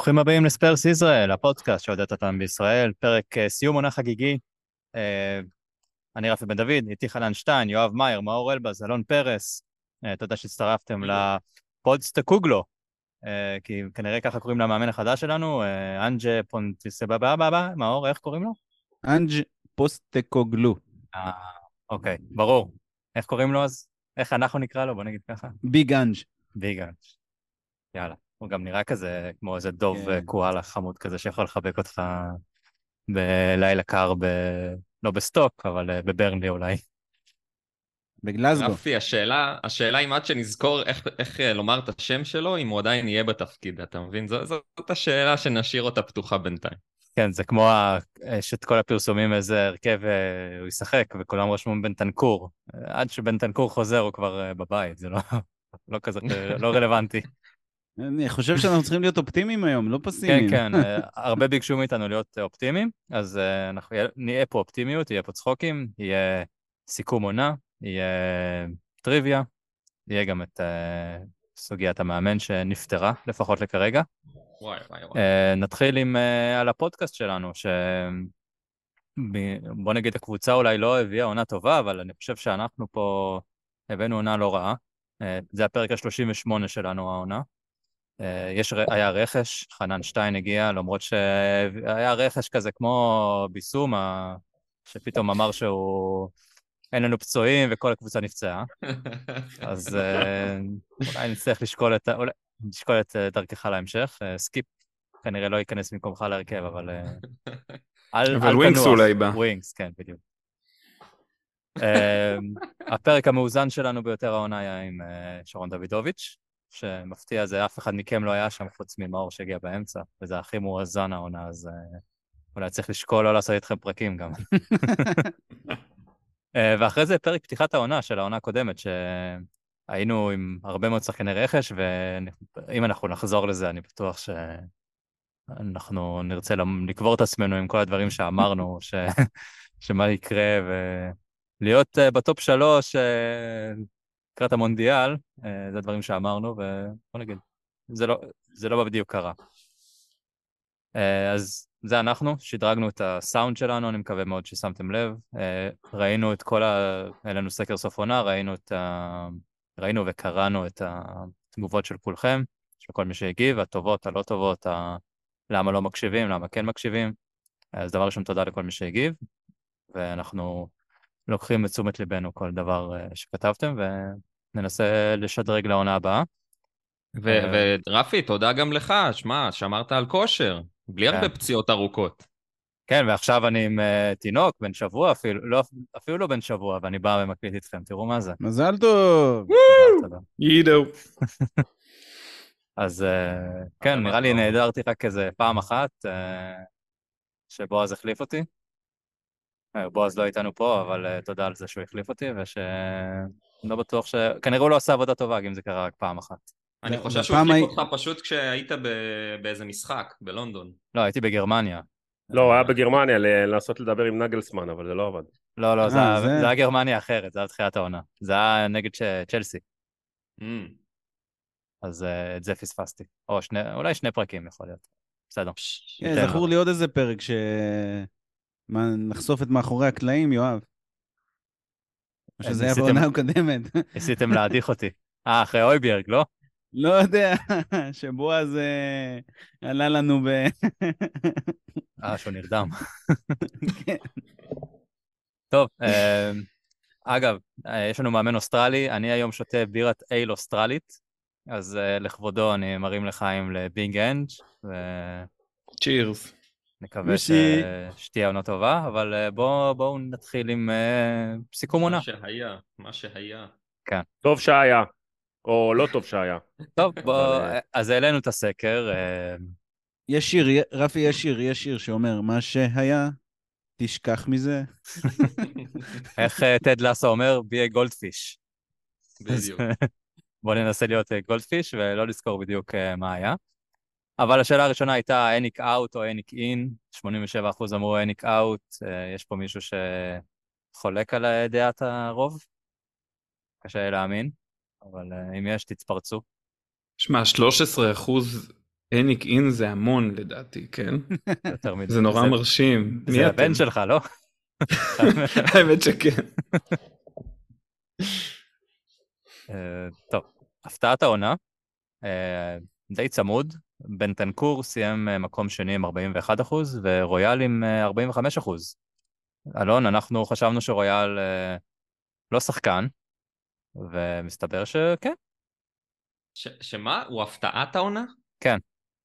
ברוכים הבאים לספרס ישראל, הפודקאסט שעודד אותם בישראל, פרק סיום עונה חגיגי. אה, אני רפי בן דוד, איתי חנן שטיין, יואב מאיר, מאור אלבז, אלון פרס. תודה שהצטרפתם לפודסטקוגלו, כי כנראה ככה קוראים למאמן החדש שלנו, אנג'ה פונטיסבבה, מאור, איך קוראים לו? אנג' פוסטקוגלו. אה, אוקיי, ברור. איך קוראים לו אז? איך אנחנו נקרא לו? בוא נגיד ככה. ביג אנג'. ביגן. יאללה. הוא גם נראה כזה כמו איזה דוב כן. קואלה חמוד כזה שיכול לחבק אותך בלילה קר, לא בסטוק, אבל בברנלי אולי. בגלזגו. רפי, השאלה אם עד שנזכור איך לומר את השם שלו, אם הוא עדיין יהיה בתפקיד, אתה מבין? זאת השאלה שנשאיר אותה פתוחה בינתיים. כן, זה כמו שאת כל הפרסומים איזה הרכב הוא ישחק, וכולם רשמו בנטנקור. עד שבנטנקור חוזר הוא כבר בבית, זה לא כזה, לא רלוונטי. אני חושב שאנחנו צריכים להיות אופטימיים היום, לא כן, פסימיים. כן, הרבה ביקשו מאיתנו להיות אופטימיים, אז אנחנו נהיה פה אופטימיות, יהיה פה צחוקים, יהיה סיכום עונה, יהיה טריוויה, יהיה גם את סוגיית המאמן שנפטרה, לפחות לכרגע. וואי, וואי, וואי. נתחיל על הפודקאסט שלנו, בוא נגיד הקבוצה אולי לא הביאה עונה טובה, אבל אני חושב שאנחנו פה הבאנו עונה לא רעה. זה הפרק ה-38 שלנו העונה. היה רכש, חנן שטיין הגיע, למרות שהיה רכש כזה כמו ביסום, שפתאום אמר אין לנו פצועים וכל הקבוצה נפצעה. אז אולי נצטרך לשקול את דרכך להמשך. סקיפ כנראה לא ייכנס במקומך להרכב, אבל אל ווינקס תנוח. אולי בא. ווינקס, כן, בדיוק. הפרק המאוזן שלנו ביותר העונה היה עם שרון דוידוביץ', שמפתיע זה אף אחד מכם לא היה שם חוץ ממאור שהגיע באמצע, וזה הכי מאוזן העונה, אז אולי צריך לשקול לא לעשות איתכם פרקים גם. ואחרי זה פרק פתיחת העונה של העונה הקודמת, שהיינו עם הרבה מאוד שחקני רכש, ואם אנחנו נחזור לזה, אני בטוח שאנחנו נרצה לקבור את עצמנו עם כל הדברים שאמרנו, שמה יקרה, ולהיות בטופ 3 לקראת המונדיאל, זה הדברים שאמרנו, ובוא נגיד, זה לא בדיוק קרה. אז זה אנחנו, שדרגנו את הסאונד שלנו, אני מקווה מאוד ששמתם לב. ראינו את היה לנו סקר סוף עונה, ראינו וקראנו את התגובות של כולכם, של כל מי שהגיב, הטובות, הלא טובות, למה לא מקשיבים, למה כן מקשיבים. אז דבר ראשון, תודה לכל מי שהגיב, ואנחנו לוקחים לתשומת ליבנו כל דבר שכתבתם, וננסה לשדרג לעונה הבאה. ורפי, תודה גם לך, שמע, שמרת על כושר, בלי הרבה פציעות ארוכות. כן, ועכשיו אני עם תינוק, בן שבוע אפילו לא בן שבוע, ואני בא ומקליט איתכם, תראו מה זה. מזל טוב. תודה. יידו. אז כן, נראה לי נהדרתי רק איזה פעם אחת, שבועז החליף אותי. בועז לא איתנו פה, אבל תודה על זה שהוא החליף אותי, לא בטוח כנראה הוא לא עושה עבודה טובה, אם זה קרה רק פעם אחת. אני חושב שהוא החליף אותך פשוט כשהיית באיזה משחק, בלונדון. לא, הייתי בגרמניה. לא, הוא היה בגרמניה לנסות לדבר עם נגלסמן, אבל זה לא עבד. לא, זה היה גרמניה אחרת, זה היה תחילת העונה. זה היה נגד צ'לסי. אז את זה פספסתי. או אולי 2 פרקים יכול להיות. בסדר. זכור לי עוד איזה פרק נחשוף את מאחורי הקלעים, יואב. או שזה היה בעונה הקודמת. ניסיתם להדיח אותי. אחרי אויביארג, לא? לא יודע, שבועז עלה לנו שהוא נרדם. טוב, אגב, יש לנו מאמן אוסטרלי, אני היום שותה בירת אייל אוסטרלית, אז לכבודו אני מרים לחיים לבינג אנג' צ'ירס. נקווה שתהיה עונה טובה, אבל בואו נתחיל עם סיכום עונה. מה שהיה. כן. טוב שהיה, או לא טוב שהיה. טוב, אז העלינו את הסקר. יש שיר, רפי, יש שיר שאומר, מה שהיה, תשכח מזה. איך טד לסו אומר? be a goldfish. בדיוק. בואו ננסה להיות גולדפיש ולא לזכור בדיוק מה היה. אבל השאלה הראשונה הייתה אניק אאוט או אניק אין, 87% אמרו אניק אאוט, יש פה מישהו שחולק על דעת הרוב? קשה להאמין, אבל אם יש, תצפרצו. שמע, 13% אניק אין זה המון לדעתי, כן? יותר מדי. זה נורא מרשים. מי זה אתם? הבן שלך, לא? האמת שכן. טוב, הפתעת העונה, די צמוד, בנטנקור סיים מקום שני עם 41%, ורויאל עם 45%. אלון, אנחנו חשבנו שרויאל לא שחקן, ומסתבר שכן. שמה? הוא הפתעת העונה? כן.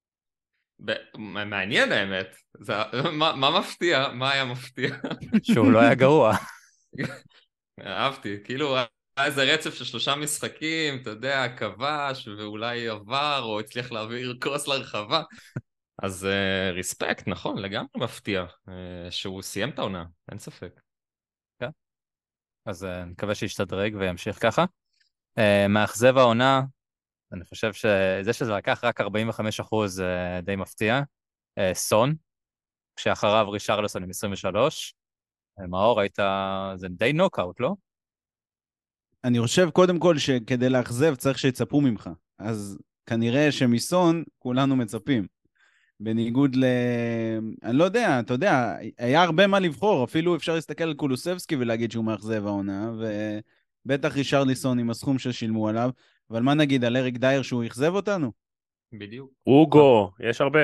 מעניין האמת. מה מפתיע? מה היה מפתיע? שהוא לא היה גרוע. אהבתי, כאילו היה איזה רצף של 3 משחקים, אתה יודע, כבש ואולי עבר או הצליח להעביר קרוס לרחבה. אז ריספקט, נכון, לגמרי מפתיע שהוא סיים את העונה, אין ספק. כן. אז נקווה שישתדרג וימשיך ככה. מאכזב העונה, אני חושב שזה שזה לקח רק 45% די מפתיע. סון, כשאחריו רישרלסון עם 23. מאור, זה די נוקאוט, לא? אני חושב קודם כל שכדי לאכזב צריך שיצפו ממך. אז כנראה שמסון כולנו מצפים. בניגוד אני לא יודע, אתה יודע, היה הרבה מה לבחור, אפילו אפשר להסתכל על קולוסבסקי ולהגיד שהוא מאכזב העונה, ובטח רישרליסון עם הסכום ששילמו עליו, אבל מה נגיד על אריק דייר שהוא אכזב אותנו? בדיוק. אוגו, יש הרבה.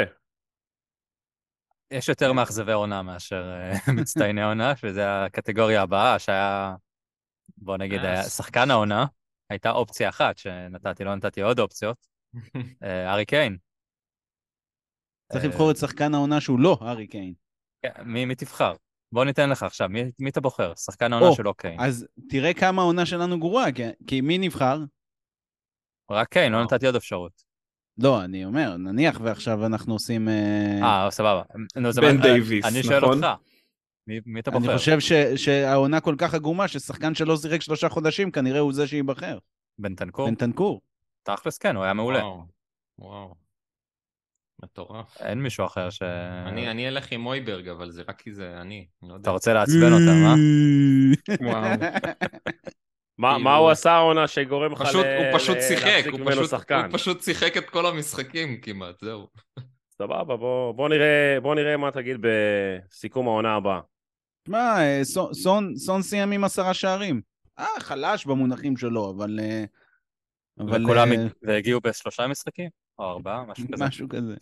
יש יותר מאכזבי עונה מאשר מצטייני עונה, וזה הקטגוריה הבאה, שהיה, בוא נגיד, היה שחקן העונה, הייתה אופציה אחת שנתתי, לא נתתי עוד אופציות, ארי קיין. צריך לבחור את שחקן העונה שהוא לא הארי קיין. מי תבחר? בוא ניתן לך עכשיו, מי אתה בוחר? שחקן העונה שלא קיין. אז תראה כמה העונה שלנו גרועה, כי מי נבחר? רק קיין, לא נתתי עוד אפשרות. לא, אני אומר, נניח ועכשיו אנחנו עושים... סבבה. בן דייביס, אני שואל נכון? אותך, מי אתה בוחר? אני חושב שהעונה כל כך עגומה, ששחקן שלא שיחק 3 חודשים, כנראה הוא זה שיבחר. בנטנקור? בנטנקור. תכלס כן, הוא היה מעולה. וואו. מטורף. אין מישהו אחר אני אלך עם מויברג, אבל זה רק כי זה אני לא יודע. אתה רוצה לעצבן אותם, אה? וואו. מה הוא עשה העונה שגורם לך הוא פשוט שיחק, להפסיק ממנו שחקן? הוא פשוט שיחק את כל המשחקים כמעט, זהו. סבבה, בוא נראה מה תגיד בסיכום העונה הבאה. מה, סון סיים עם 10 שערים. חלש במונחים שלו, אבל... וכולם הגיעו ב3 משחקים? או 4, משהו כזה. משהו כזה.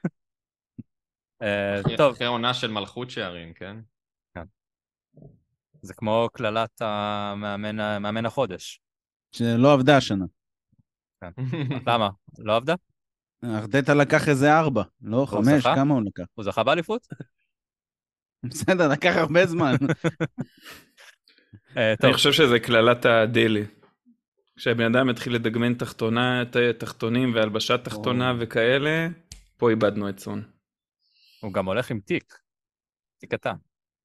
טוב. אחרי עונה של מלכות שערים, כן? כן. זה כמו כללת המאמן החודש. שלא עבדה השנה. כן. למה? לא עבדה? ארטטה לקח איזה 4, לא 5, כמה הוא לקח? הוא זכה באליפות? בסדר, לקח הרבה זמן. אני חושב שזה כללת הדלי. כשהבן אדם התחיל לדגמן תחתונים והלבשת תחתונה וכאלה, פה איבדנו את סון. הוא גם הולך עם תיק. תיק קטן.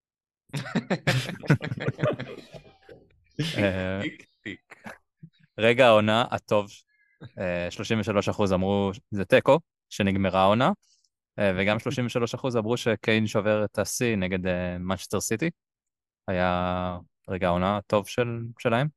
תיק. רגע העונה הטוב, 33% אמרו זה טקו, שנגמרה העונה, וגם 33% אמרו שקיין שובר את השיא נגד מנצ'סטר סיטי. היה רגע העונה הטוב שלהם.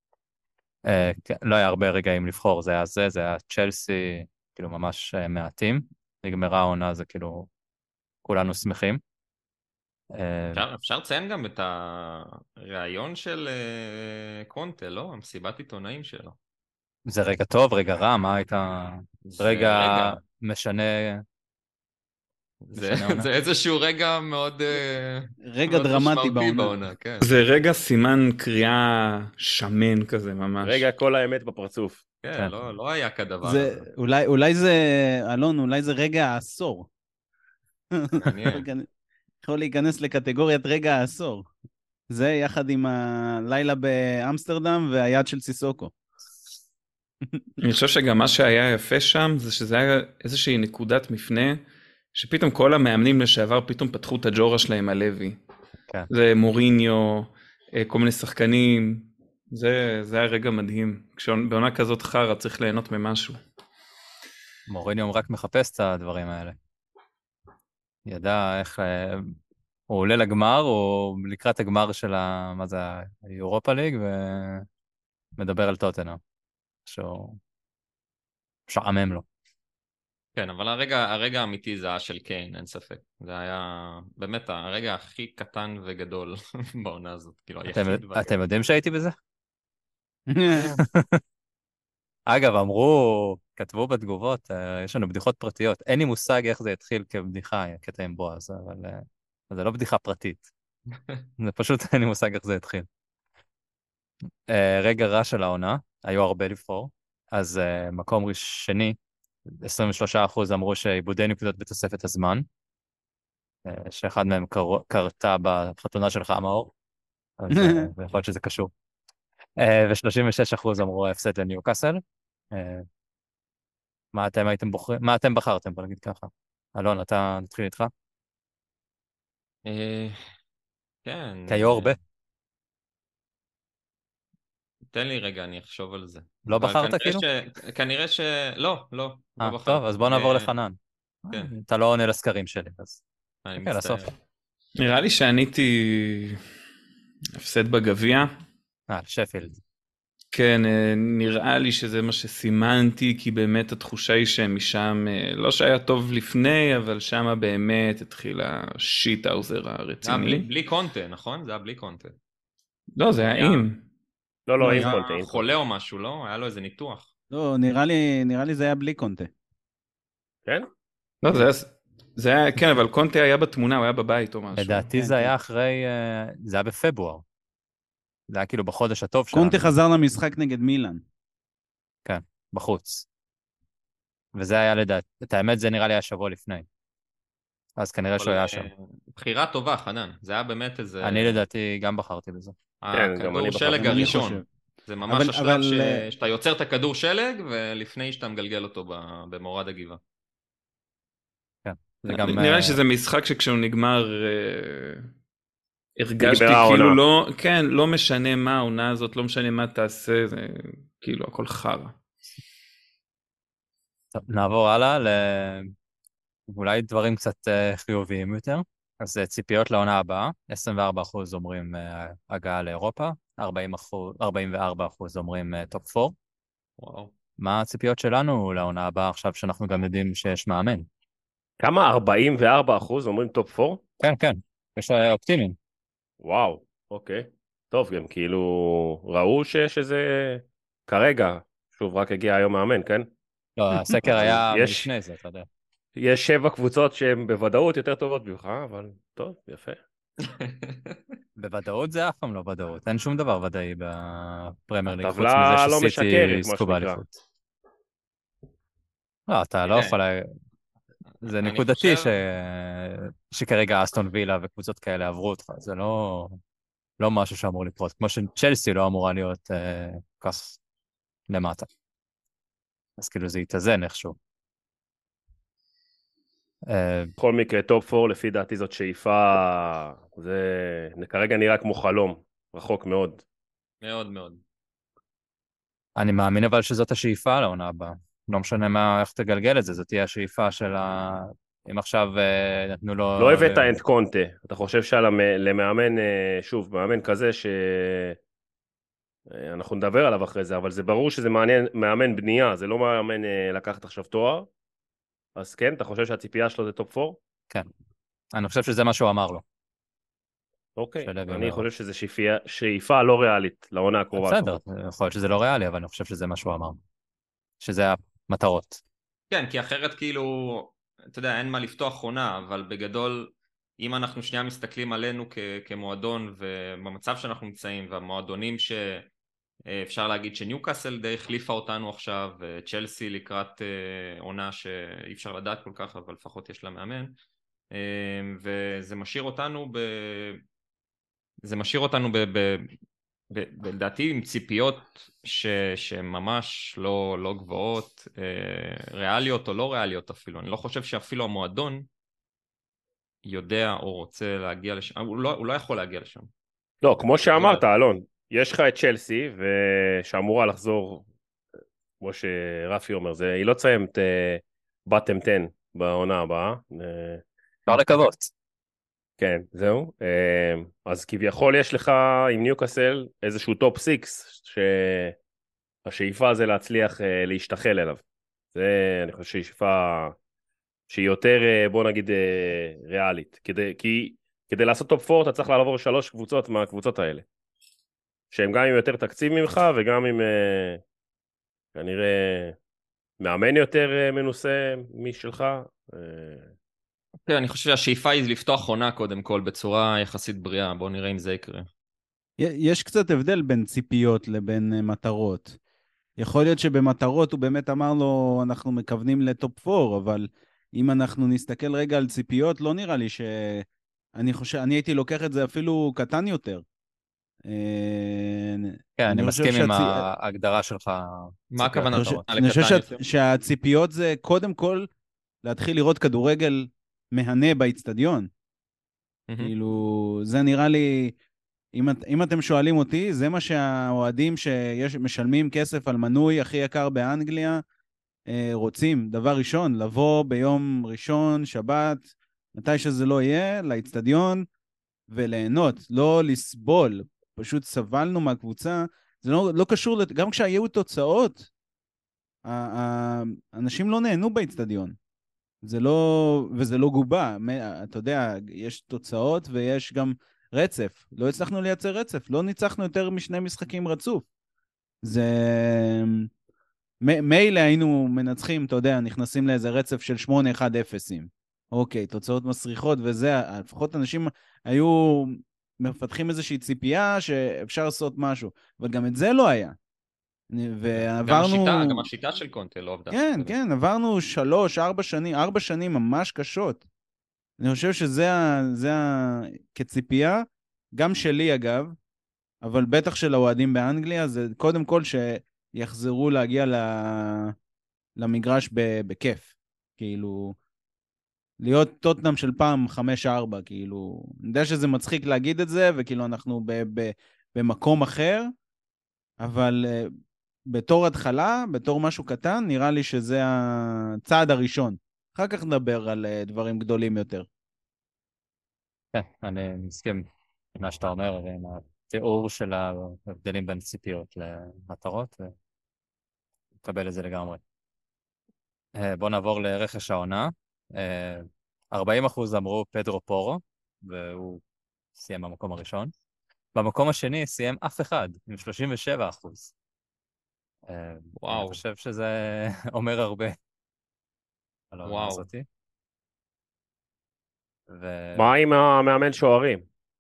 לא היה הרבה רגעים לבחור, זה היה צ'לסי, כאילו ממש מעטים. נגמרה העונה, זה כאילו כולנו שמחים. אפשר לציין גם את הרעיון של קונטה, לא? המסיבת עיתונאים שלו. זה רגע טוב, רגע רע, מה הייתה... רגע משנה... זה איזשהו רגע מאוד... רגע דרמטי בעונה. כן. זה רגע סימן קריאה שמן כזה ממש. רגע כל האמת בפרצוף. כן, לא היה כדבר הזה. אולי זה, אלון, אולי זה רגע העשור. יכול להיכנס לקטגוריית רגע העשור. זה יחד עם הלילה באמסטרדם והיד של סיסוקו. אני חושב שגם מה שהיה יפה שם זה שזה היה איזושהי נקודת מפנה, שפתאום כל המאמנים לשעבר פתאום פתחו את הג'ורה שלהם הלוי. כן. זה מוריניו, כל מיני שחקנים, זה היה רגע מדהים. כשבעונה כזאת חרה צריך ליהנות ממשהו. מוריניו רק מחפש את הדברים האלה. ידע איך... הוא עולה לגמר, הוא לקראת הגמר של מה זה, היורופה ליג, ומדבר על טוטנהאם. שהוא משעמם לו. כן, אבל הרגע האמיתי זה היה של קיין, אין ספק. זה היה באמת הרגע הכי קטן וגדול בעונה הזאת, כאילו היחיד והגדול. אתם יודעים שהייתי בזה? אגב, אמרו, כתבו בתגובות, יש לנו בדיחות פרטיות. אין לי מושג איך זה התחיל כבדיחה, הקטע עם בועז, אבל זה לא בדיחה פרטית. זה פשוט אין לי מושג איך זה התחיל. רגע רע של העונה, היו הרבה לבחור. אז מקום שני, 23% אמרו שעיבודי נקודות בתוספת הזמן, שאחד מהם קרתה בחתונה שלך, מאור, אז יכול להיות שזה קשור. ו-36% אמרו הפסד לניוקאסל. מה אתם הייתם בוחרים? מה אתם בחרתם? בוא נגיד ככה. אלון, אתה נתחיל איתך? כן. כי היו הרבה. תן לי רגע, אני אחשוב על זה. לא בחרת כאילו? כנראה ש... לא בחרתי. טוב, אז בוא נעבור לחנן. כן. אתה לא עונה לסקרים שלי, אז... אני אוקיי, לסוף. מצטער. נראה לי שעניתי הפסד בגביע. שפילד. כן, נראה לי שזה מה שסימנתי, כי באמת התחושה היא שמשם, לא שהיה טוב לפני, אבל שם באמת התחיל השיט-האוזר זה היה הרציני. בלי קונטה, נכון? זה היה בלי קונטה. לא, זה היה עם. לא, היה עם קונטה. חולה או משהו, לא? היה לו איזה ניתוח. לא, נראה לי זה היה בלי קונטה. כן? לא, זה היה, כן, אבל קונטה היה בתמונה, הוא היה בבית או משהו. לדעתי כן, זה כן. היה אחרי... זה היה בפברואר. זה היה כאילו בחודש הטוב שלנו. קונטה חזר למשחק נגד מילאן. בחוץ. וזה היה לדעת, את האמת זה נראה לי היה שבוע לפני. אז כנראה שהוא היה שם. בחירה טובה, חנן. זה היה באמת איזה... אני לדעתי גם בחרתי בזה. כן, גם אני הכדור שלג בחרתי. אני הראשון. חושב. זה ממש אבל- השלב אבל- שאתה יוצר את הכדור שלג, ולפני שאתה מגלגל אותו במורד הגבעה. זה גם... נראה לי שזה משחק שכשהוא נגמר, הרגשתי נגמרה כאילו העונה. לא, כן, לא משנה מה העונה הזאת, לא משנה מה תעשה, זה כאילו הכל חרא. טוב, נעבור הלאה אולי דברים קצת חיוביים יותר. אז ציפיות לעונה הבאה, 24% אומרים הגעה לאירופה, 44% אומרים טופ 4. וואו. מה הציפיות שלנו לעונה הבאה עכשיו שאנחנו גם יודעים שיש מאמן? כמה? 44% אומרים טופ 4? כן, כן, יש אופטימיים. וואו, אוקיי. טוב, גם כאילו ראו שיש איזה... כרגע, שוב, רק הגיע היום מאמן, כן? לא, הסקר היה יש- לפני זה, אתה יודע. יש 7 קבוצות שהן בוודאות יותר טובות ממך, אבל טוב, יפה. בוודאות זה אף פעם לא ודאות, אין שום דבר ודאי בפרמייר ליג, חוץ הטבלה מזה לא שסיטי משקרת, מה יזכו שנקרא. באליפות. לא, אתה לא כן. יכול... זה אני נקודתי חושב- שכרגע אסטון וילה וקבוצות כאלה עברו אותך, זה לא משהו שאמור לקרות, כמו שצ'לסי לא אמורה להיות כך למטה. אז כאילו זה יתאזן איכשהו. בכל מקרה, טופ 4 לפי דעתי זאת שאיפה, זה כרגע נראה כמו חלום, רחוק מאוד. מאוד מאוד. אני מאמין אבל שזאת השאיפה לעונה הבאה. לא משנה איך תגלגל את זה, זאת תהיה השאיפה של אם עכשיו נתנו לו... לא הבאת את קונטה, אתה חושב שלמאמן, שוב, מאמן כזה אנחנו נדבר עליו אחרי זה, אבל זה ברור שזה מאמן בנייה, זה לא מאמן לקחת עכשיו תואר, אז כן, אתה חושב שהציפייה שלו זה טופ 4? כן. אני חושב שזה מה שהוא אמר לו. אוקיי, שלב אני אומר. חושב שזה שאיפה לא ריאלית לעונה הקרובה. בסדר, יכול להיות שזה לא ריאלי, אבל אני חושב שזה מה שהוא אמר. שזה המטרות. כן, כי אחרת כאילו, אתה יודע, אין מה לפתוח עונה, אבל בגדול, אם אנחנו שנייה מסתכלים עלינו כמועדון ובמצב שאנחנו נמצאים, והמועדונים שאפשר להגיד שניוקאסל די החליפה אותנו עכשיו, צ'לסי לקראת עונה שאי אפשר לדעת כל כך, אבל לפחות יש לה מאמן, וזה משאיר אותנו לדעתי עם ציפיות שממש לא גבוהות, ריאליות או לא ריאליות אפילו. אני לא חושב שאפילו המועדון יודע או רוצה להגיע לשם, הוא לא יכול להגיע לשם. לא, כמו שאמרת, אלון, יש לך את צ'לסי, ושאמורה לחזור, כמו שרפי אומר, היא לא תסיים את בטם 10 בעונה הבאה. אפשר לקוות. כן, זהו. אז כביכול יש לך עם ניוקאסל איזשהו טופ 6, שהשאיפה זה להצליח להשתחל אליו. זה, אני חושב שהיא שאיפה שהיא יותר, בוא נגיד, ריאלית. כדי לעשות טופ 4 אתה צריך לעבור 3 קבוצות מהקבוצות האלה. שהם גם עם יותר תקציב ממך וגם עם כנראה מאמן יותר מנוסה משלך. כן, אני חושב שהשאיפה היא לפתוח עונה קודם כל בצורה יחסית בריאה, בואו נראה אם זה יקרה. יש קצת הבדל בין ציפיות לבין מטרות. יכול להיות שבמטרות הוא באמת אמר לו, אנחנו מכוונים לטופ 4, אבל אם אנחנו נסתכל רגע על ציפיות, לא נראה לי אני הייתי לוקח את זה אפילו קטן יותר. כן, אני מסכים עם שהצי... ההגדרה שלך. מה הכוונה? אני חושב שהציפיות זה קודם כל להתחיל לראות כדורגל מהנה באצטדיון. כאילו, זה נראה לי, אם אתם שואלים אותי, זה מה שהאוהדים שמשלמים כסף על מנוי הכי יקר באנגליה, רוצים, דבר ראשון, לבוא ביום ראשון, שבת, מתי שזה לא יהיה, לאצטדיון, וליהנות, לא לסבול. פשוט סבלנו מהקבוצה, זה לא קשור, גם כשהיו תוצאות, אנשים לא נהנו באצטדיון. וזה לא גובה. אתה יודע, יש תוצאות ויש גם רצף. לא הצלחנו לייצר רצף, לא ניצחנו יותר משני משחקים רצוף. זה... מילא היינו מנצחים, אתה יודע, נכנסים לאיזה רצף של 8-1-0. אוקיי, תוצאות מסריחות וזה, לפחות אנשים היו מפתחים איזושהי ציפייה שאפשר לעשות משהו, אבל גם את זה לא היה. ועברנו... גם השיטה של קונטה לא עבדה. כן, עברנו 4 שנים ממש קשות. אני חושב שזה כציפייה, גם שלי אגב, אבל בטח של האוהדים באנגליה, זה קודם כל שיחזרו להגיע למגרש בכיף. כאילו, להיות טוטנאם של פעם 5-4, כאילו, אני יודע שזה מצחיק להגיד את זה, וכאילו אנחנו במקום אחר, אבל בתור התחלה, בתור משהו קטן, נראה לי שזה הצעד הראשון. אחר כך נדבר על דברים גדולים יותר. כן, אני מסכים עם מה שאתה אומר, עם התיאור של ההבדלים בין ציפיות למטרות, ונקבל את זה לגמרי. בואו נעבור לרכש העונה. 40% אמרו פדרו פורו, והוא סיים במקום הראשון. במקום השני סיים אף אחד, עם 37%. וואו. אני חושב שזה אומר הרבה. וואו. מה עם המאמן שוערים?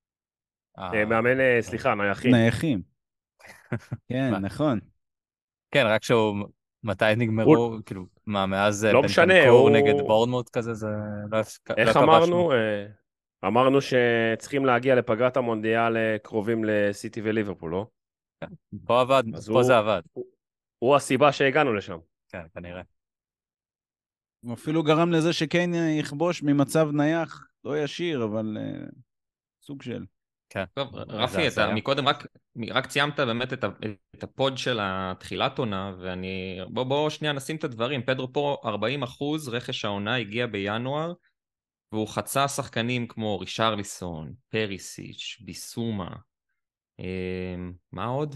מאמן, סליחה, נייחים. נייחים. כן, נכון. כן, רק שהוא, מתי נגמרו, כאילו, מה, מאז לא משנה, בנטנקור נגד בורנמוט כזה, זה לא איך אמרנו? אמרנו שצריכים להגיע לפגרת המונדיאל קרובים לסיטי וליברפול, לא? פה עבד, פה זה עבד. הוא הסיבה שהגענו לשם. כן, כנראה. הוא אפילו גרם לזה שקיין יכבוש ממצב נייח, לא ישיר, אבל סוג של. כן. טוב, רפי, אתה מקודם רק ציימת באמת את הפוד של התחילת עונה, בוא שנייה נשים את הדברים. פדרו פה 40% רכש העונה הגיע בינואר, והוא חצה שחקנים כמו רישרליסון, פריסיץ', ביסומה, מה עוד?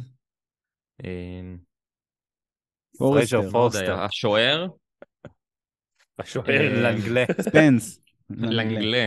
פורסטר. השוער. לנגלה. ספנס. לנגלה.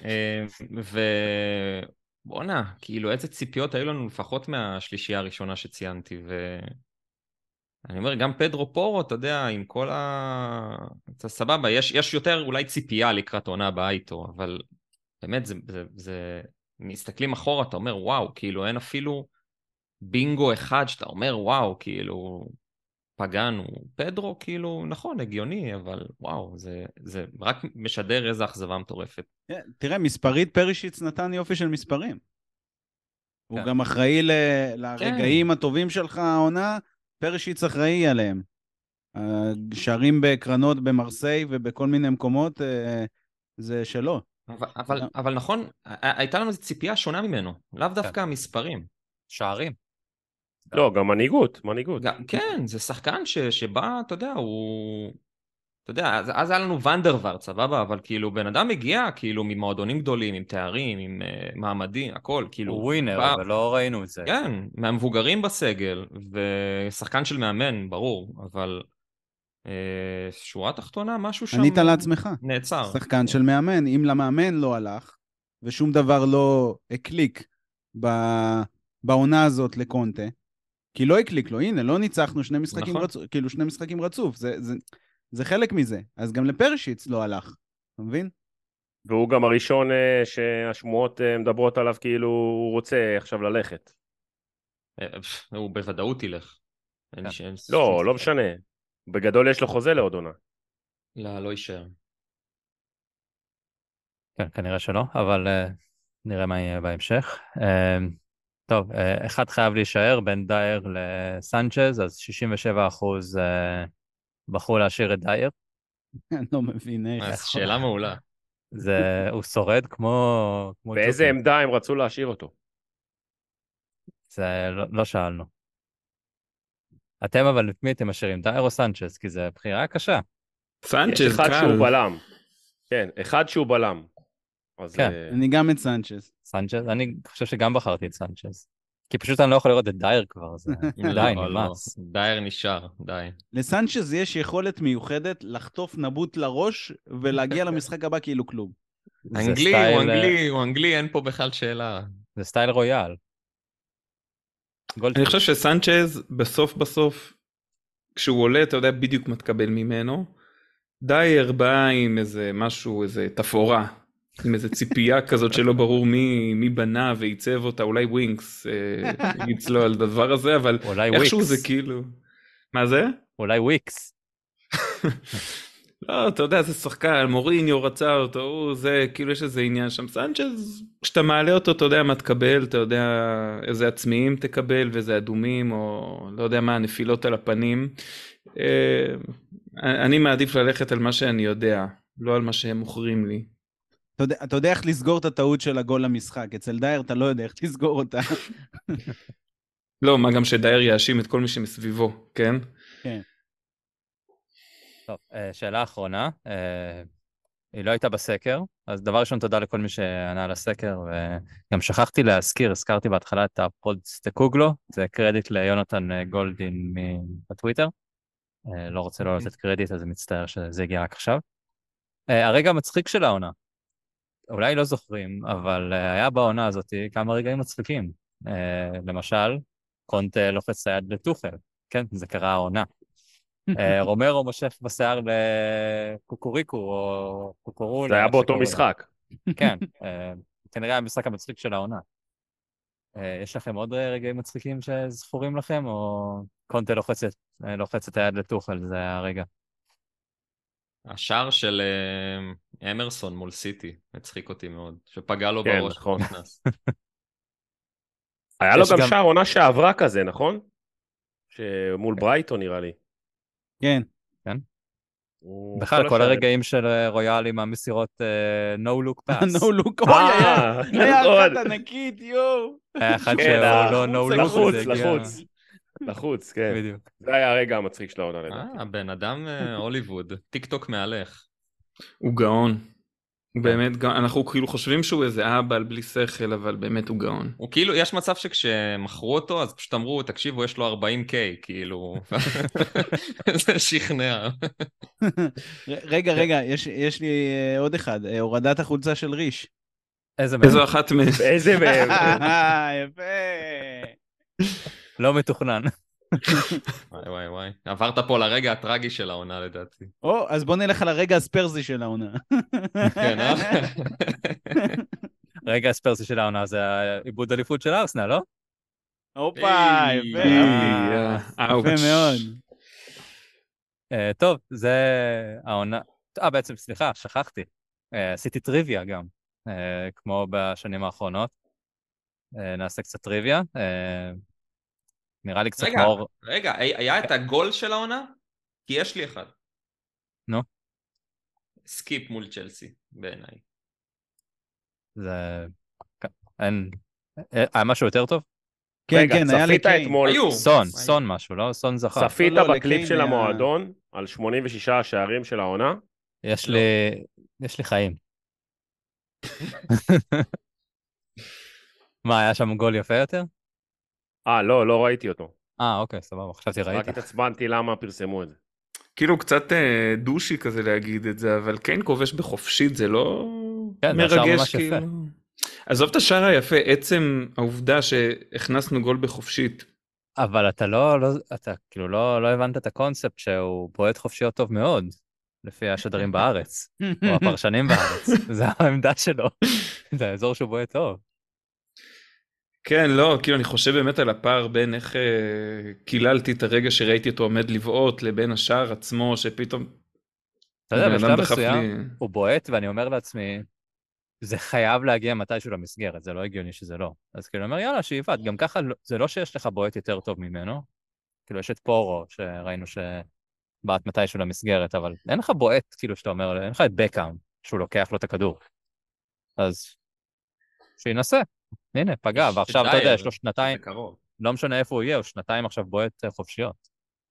ובואנה, כאילו איזה ציפיות היו לנו לפחות מהשלישייה הראשונה שציינתי, ואני אומר, גם פדרו פורו, אתה יודע, עם כל זה סבבה, יש יותר אולי ציפייה לקראת עונה הבאה איתו, אבל באמת זה מסתכלים אחורה, אתה אומר, וואו, כאילו אין אפילו בינגו אחד שאתה אומר, וואו, כאילו פגענו. פדרו, כאילו, נכון, הגיוני, אבל וואו, זה רק משדר איזו אכזבה מטורפת. תראה, מספרית פרישיץ נתן יופי של מספרים. הוא גם אחראי לרגעים הטובים שלך, העונה, פרישיץ אחראי עליהם. שערים בקרנות במרסיי ובכל מיני מקומות, זה שלו. אבל נכון, הייתה לנו ציפייה שונה ממנו, לאו דווקא המספרים. שערים. לא, גם מנהיגות. כן, זה שחקן שבא, אתה יודע, אתה יודע, אז היה לנו ונדרווארד, סבבה, אבל כאילו בן אדם הגיע כאילו ממועדונים גדולים, עם תארים, עם מעמדים, הכל, כאילו. הוא ווינר, אבל לא ראינו את זה. כן, מהמבוגרים בסגל, ושחקן של מאמן, ברור, אבל שורה תחתונה, משהו שם ענית לעצמך. נעצר. שחקן של מאמן, אם למאמן לא הלך, ושום דבר לא הקליק בעונה הזאת לקונטה, כי לא הקליק לו, הנה, לא ניצחנו שני משחקים נכון. רצוף, כאילו שני משחקים רצוף, זה חלק מזה. אז גם לפרשיץ לא הלך, אתה מבין? והוא גם הראשון שהשמועות מדברות עליו כאילו הוא רוצה עכשיו ללכת. הוא בוודאות ילך. לא, לא משנה. בגדול יש לו חוזה לעוד עונה. לא, לא יישאר. כן, כנראה שלא, אבל נראה מה יהיה בהמשך. טוב, אחד חייב להישאר בין דייר לסנצ'ז, אז 67% בחרו להשאיר את דייר. אני לא מבין איך. אז שאלה מעולה. הוא שורד כמו באיזה ג'וקר. עמדה הם רצו להשאיר אותו? זה לא שאלנו. אתם אבל את מי אתם משאירים? דייר או סנצ'ז? כי זו בחירה קשה. יש סנצ'ז אחד קל. שהוא בלם. כן, אחד שהוא בלם. אז כן. אני גם את סנצ'ז. סנצ'ז? אני חושב שגם בחרתי את סנצ'ז. כי פשוט אני לא יכול לראות את דייר כבר, זה די, נמאס. דייר נשאר, די. לסנצ'ז יש יכולת מיוחדת לחטוף נבוט לראש ולהגיע למשחק הבא כאילו כלום. זה אנגלי, סטייל, הוא אנגלי, הוא אנגלי, אין פה בכלל שאלה. זה סטייל רויאל. אני חושב שסנצ'ז בסוף, כשהוא עולה, אתה יודע בדיוק מה תקבל ממנו. דייר בא עם איזה משהו, איזה תפאורה, עם איזה ציפייה כזאת שלא ברור מי בנה ועיצב אותה, אולי ווינקס יצלו על הדבר הזה, אבל אולי איכשהו וויקס. זה כאילו... מה זה? אולי וויקס. לא, אתה יודע, זה שחקן, מוריניו רצה אותו, זה כאילו יש איזה עניין שם. סנצ'ז, כשאתה מעלה אותו, אתה יודע מה תקבל, אתה יודע איזה עצמיים תקבל, ואיזה אדומים, או לא יודע מה, נפילות על הפנים. אני מעדיף ללכת על מה שאני יודע, לא על מה שהם מוכרים לי. אתה יודע איך לסגור את הטעות של הגול למשחק. אצל דייר אתה לא יודע איך לסגור אותה. לא, מה גם שדייר יאשים את כל מי שמסביבו, כן? כן. טוב, שאלה אחרונה. היא לא הייתה בסקר, אז דבר ראשון תודה לכל מי שענה על הסקר, וגם שכחתי להזכיר, הזכרתי בהתחלה את הפודסטקוגלו, זה קרדיט ליונתן גולדין בטוויטר. לא רוצה לא לתת קרדיט, אז אני מצטער שזה הגיע רק עכשיו. הרגע המצחיק של העונה, אולי לא זוכרים, אבל היה בעונה הזאת כמה רגעים מצחיקים. למשל, קונטה לוחץ את היד לטוחל, כן, זה קרה העונה. רומרו מושך בשיער לקוקוריקו, או קוקורולה. זה היה באותו משחק. כן, כנראה המשחק המצחיק של העונה. יש לכם עוד רגעים מצחיקים שזכורים לכם, או קונטה לוחץ את היד לטוחל, זה היה הרגע. השער של אמרסון מול סיטי, הצחיק אותי מאוד, שפגע לו כן, בראש. נכון. היה לו יש גם גם- שער עונה שעברה כזה, נכון? מול ברייטון נראה לי. כן. בכלל, כל הרגעים של רויאל עם המסירות no look pass. נו לוק, אוי, היה נכון. אחת ענקית, יואו. היה אחד כן, שהוא לא no look. לחוץ, וזה הגיע- לחוץ, כן. בדיוק. זה היה הרגע המצחיק של העונה לדעתי. הבן אדם הוליווד, טיק טוק מהלך. הוא גאון. הוא באמת גאון. אנחנו כאילו חושבים שהוא איזה אהבל בלי שכל, אבל באמת הוא גאון. הוא כאילו, יש מצב שכשמכרו אותו, אז פשוט אמרו, תקשיבו, יש לו 40K, כאילו. זה שכנע. רגע, יש לי עוד אחד, הורדת החולצה של ריש. איזה איזו מהם? אחת מהם. באיזה מהם? יפה. לא מתוכנן. וואי וואי. עברת פה לרגע הטרגי של העונה לדעתי. או, אז בוא נלך על הרגע הספרסי של העונה. כן, רגע הספרסי של העונה זה העיבוד אליפות של ארסנל, לא? הופה, יפה. יפה מאוד. טוב, זה העונה... בעצם, סליחה, שכחתי. עשיתי טריוויה גם, כמו בשנים האחרונות. נעשה קצת טריוויה. נראה לי קצת מאור... רגע, היה את הגול של העונה? כי יש לי אחד. נו. סקיפ מול צ'לסי, בעיניי. זה... אין... היה משהו יותר טוב? כן, רגע, כן, היה לי צפית קיין. אתמול, היו. סון משהו, לא? סון זכה. צפית לא, בקליפ לקיין של היה- המועדון על 86 השערים של העונה? יש לי חיים. מה, היה שם גול יפה יותר? לא ראיתי אותו. אוקיי, סבבה, חשבתי ראית. רק התעצבנתי למה פרסמו את זה. כאילו קצת דושי כזה להגיד את זה, אבל קיין כובש בחופשית, זה לא כן, זה השער מרגש ממש יפה. כאילו. עזוב את השער היפה, עצם העובדה שהכנסנו גול בחופשית. אבל אתה כאילו לא הבנת את הקונספט שהוא בועט חופשיות טוב מאוד, לפי השדרים בארץ, או הפרשנים בארץ. זה העמדה שלו. זה האזור שהוא בועט טוב. כן, לא, כאילו אני חושב באמת על הפער בין איך קיללתי את הרגע שראיתי אותו עומד לבעוט, לבין השער עצמו, שפתאום אתה יודע, הבן אדם בשלב דחף מסוים לי. הוא בועט, ואני אומר לעצמי, זה חייב להגיע מתישהו למסגרת, זה לא הגיוני שזה לא. אז כאילו, אני אומר, יאללה, שיבעט, גם ככה, זה לא שיש לך בועט יותר טוב ממנו, כאילו, יש את פורו, שראינו שבעט מתישהו למסגרת, אבל אין לך בועט, כאילו, שאתה אומר, אין לך את בקאם, שהוא לוקח לו את הכדור. אז, שינסה. הנה, פגע, יש ועכשיו, את אתה יודע, דייר, יש לו שנתיים, זה קרוב. לא משנה איפה הוא יהיה, הוא שנתיים עכשיו בועט חופשיות.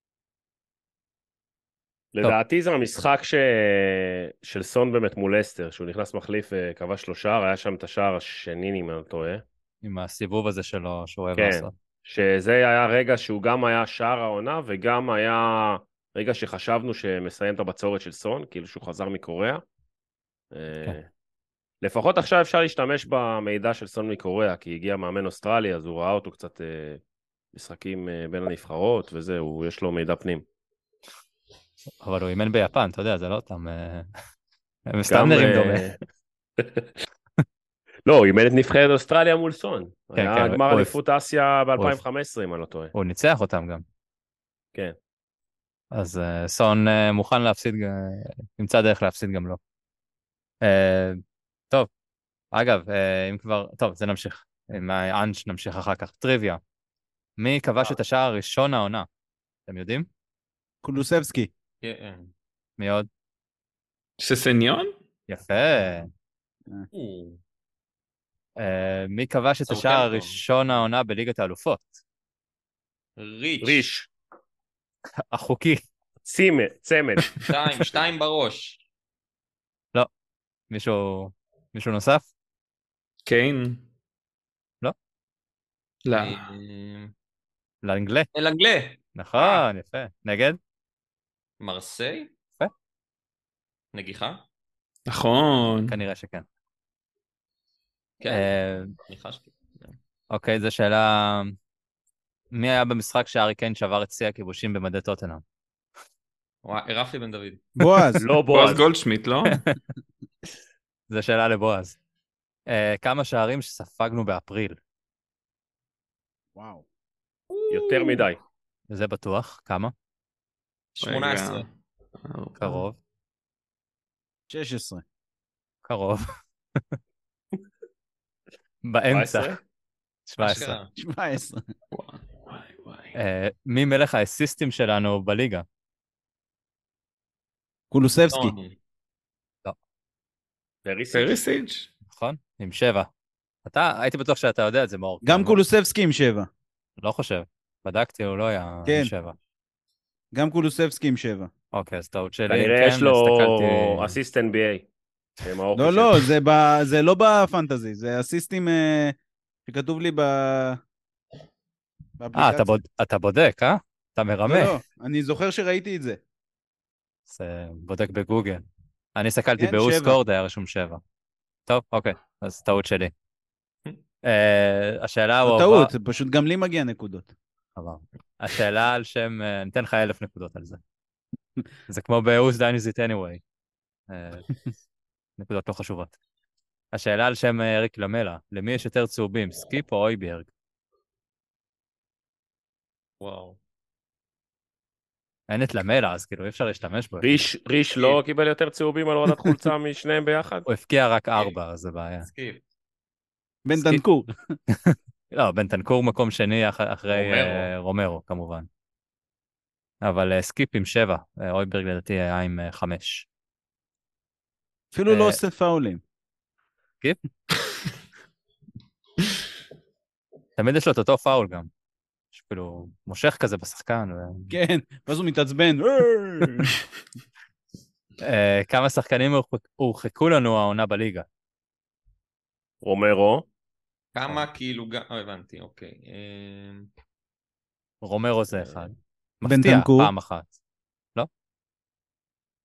לדעתי זה המשחק של סון באמת מול אסטר, שהוא נכנס מחליף וכבש 3 שער, היה שם את השער השני, אם אני לא טועה. עם הסיבוב הזה שלו, שהוא אוהב כן, לעשות. שזה היה רגע שהוא גם היה שער העונה, וגם היה רגע שחשבנו שמסיים את הבצורת של סון, כאילו שהוא חזר מקוריאה. כן. לפחות עכשיו אפשר להשתמש במידע של סון מקוריאה, כי הגיע מאמן אוסטרלי, אז הוא ראה אותו קצת משחקים בין הנבחרות, וזהו, יש לו מידע פנים. אבל הוא אימן ביפן, אתה יודע, זה לא אותם... הם סתם גם, נראים דומה. לא, הוא אימן את נבחרת אוסטרליה מול סון. כן, היה כן, גמר הוא- אליפות אסיה ב-2015, אם אני לא טועה. הוא ניצח אותם גם. כן. אז סון מוכן להפסיד, נמצא דרך להפסיד גם לו. טוב, אגב, אם כבר... טוב, זה נמשיך. עם האנש נמשיך אחר כך. טריוויה. מי כבש את השער הראשון העונה? אתם יודעים? קולוסבסקי. כן. מי עוד? ססניון? יפה. או, מי כבש את השער סאות'המפטון. הראשון העונה בליגת האלופות? ריש, החוקי. צמד. שתיים בראש. מישהו נוסף? קיין? לא. לא. לאנגלה. אלנגלה. נכון, יפה. נגד? מרסיי? יפה. נגיחה? נכון. כנראה שכן. כן, אה, ניחשתי. אוקיי, זו שאלה... מי היה במשחק שהארי קיין שבר את שיא הכיבושים במדי טוטנהאם? וואי, רפי בן דוד. בועז. לא בועז בועז. גולדשמיט, לא? זו שאלה לבועז. כמה שערים שספגנו באפריל? וואו. יותר מדי. זה בטוח. כמה? 18. רגע. קרוב. 16. קרוב. באמצע. 17? 17. אשכרה. 17. וואי. מי מלך האסיסטים שלנו בליגה? קולוסבסקי. פריסיץ'? נכון? עם 7. הייתי בטוח שאתה יודע את זה, מאור. גם קולוסבסקי עם 7. לא חושב. בדקתי, הוא לא היה כן. עם 7. גם קולוסבסקי עם 7. אוקיי, אז טעות שלי. כנראה כן, יש לו הסתכלתי... אסיסט NBA. לא, לא, זה לא בפנטזי, זה אסיסטים שכתוב לי באפליקציה. אתה בודק, אה? אתה מרמה. לא, אני זוכר שראיתי את זה. זה בודק בגוגל. אני הסתכלתי כן, באוסקורד, היה רשום 7. טוב, אוקיי, אז טעות שלי. השאלה לא הוא... טעות, פשוט גם לי מגיע נקודות. השאלה על שם... ניתן לך 1,000 נקודות על זה. זה כמו ב-Who's Dynasty It Anyway. נקודות לא חשובות. השאלה על שם אריק למלה. למי יש יותר צהובים, סקיפ או אויברג? וואו. אין את למלה, אז כאילו אי אפשר להשתמש בו. ריש לא קיבל יותר צהובים על הורדת חולצה משניהם ביחד? הוא הפקיע רק 4, אז זה בעיה. סקיפ. בן תנקור. לא, בן תנקור מקום שני אחרי רומרו. רומרו, כמובן. אבל סקיפ עם 7, אויברג לדעתי היה עם 5. אפילו לא עושה פאולים. סקיפ? תמיד יש לו את אותו פאול גם. שכאילו מושך כזה בשחקן. כן, ואז הוא מתעצבן. כמה שחקנים הורחקו לנו העונה בליגה? רומרו. כמה כאילו גם... הבנתי, אוקיי. רומרו זה אחד. בן מפתיע, תנקור. פעם אחת. לא?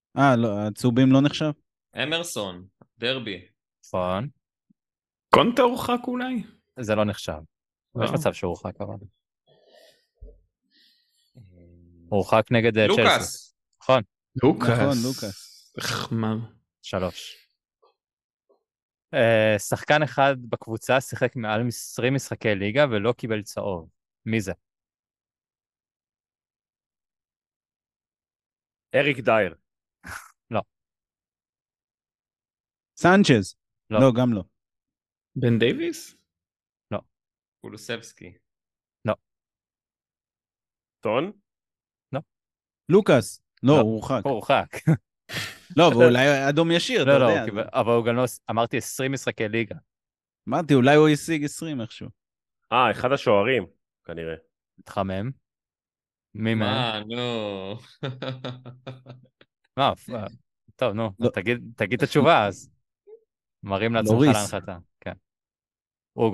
לא, הצהובים לא נחשב? אמרסון, דרבי. נכון. קונטה הורחק אולי? זה לא נחשב. יש לא. מצב שהוא הורחק, אבל... הוא הורחק נגד צ'לסי. לוקאס. נכון, נכון, לוקאס. חמר. 3. שחקן אחד בקבוצה שיחק מעל 20 משחקי ליגה ולא קיבל צהוב. מי זה? אריק דייר. סנצ'ז. לא. לא, גם לא. בן דייביס? קולוסבסקי. טון? לוקאס. לא, לא. הוא הורחק. הוא הורחק. לא, ואולי אדום ישיר, אתה לא, יודע. אבל הוא גם לא... אמרתי 20 משחקי ליגה. אמרתי, אולי הוא השיג 20 איכשהו. אחד השוערים, כנראה. התחמם. מי מהם? מה, נו. טוב, נו, לא. תגיד את התשובה אז. מרים לעצמך לוריס. להנחתה. כן. אוגו.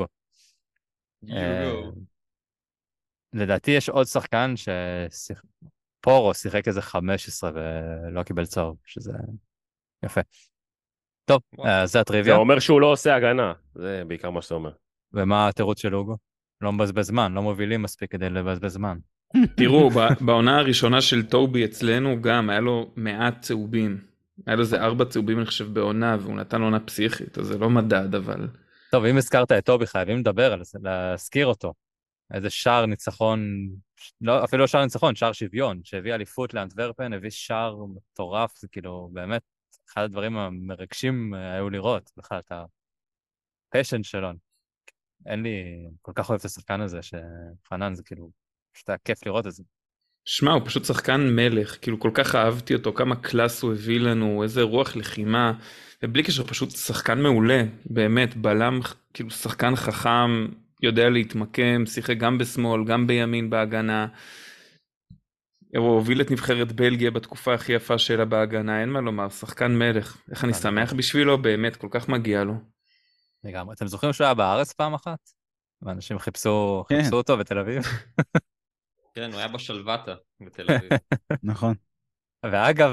לדעתי יש עוד שחקן פורו שיחק איזה 15 ולא קיבל צהוב, שזה יפה. טוב, זה זה הטריוויה. אומר שהוא לא עושה הגנה, זה בעיקר מה שאתה אומר. ומה התירוץ של אוגו? לא מבזבז זמן, לא מובילים מספיק כדי לבזבז זמן. תראו, בעונה הראשונה של טובי אצלנו גם היה לו מעט צהובים. היה לו איזה 4 צהובים אני חושב בעונה, והוא נתן עונה פסיכית, אז זה לא מדד, אבל... טוב, אם הזכרת את טובי, חייבים לדבר על זה, להזכיר אותו. איזה שער ניצחון, לא, אפילו לא שער ניצחון, שער שוויון, שהביא אליפות לאנטוורפן, הביא שער מטורף, זה כאילו באמת אחד הדברים המרגשים היו לראות, בכלל את הפשן שלו. אין לי כל כך אוהב את השחקן הזה, שחנן זה כאילו, פשוט היה כיף לראות את זה. שמע, הוא פשוט שחקן מלך, כאילו כל כך אהבתי אותו, כמה קלאס הוא הביא לנו, איזה רוח לחימה, ובלי קשר פשוט שחקן מעולה, באמת, בלם, כאילו שחקן חכם, יודע להתמקם, שיחק גם בשמאל, גם בימין בהגנה, הוא הוביל את נבחרת בלגיה בתקופה הכי יפה שלה בהגנה, אין מה לומר, שחקן מלך, איך אני שמח בשבילו, באמת, כל כך מגיע לו. לגמרי, אתם זוכרים שהוא היה בארץ פעם אחת? ואנשים חיפשו אותו בתל אביב? כן, הוא היה בשלוותה בתל אביב. נכון. ואגב,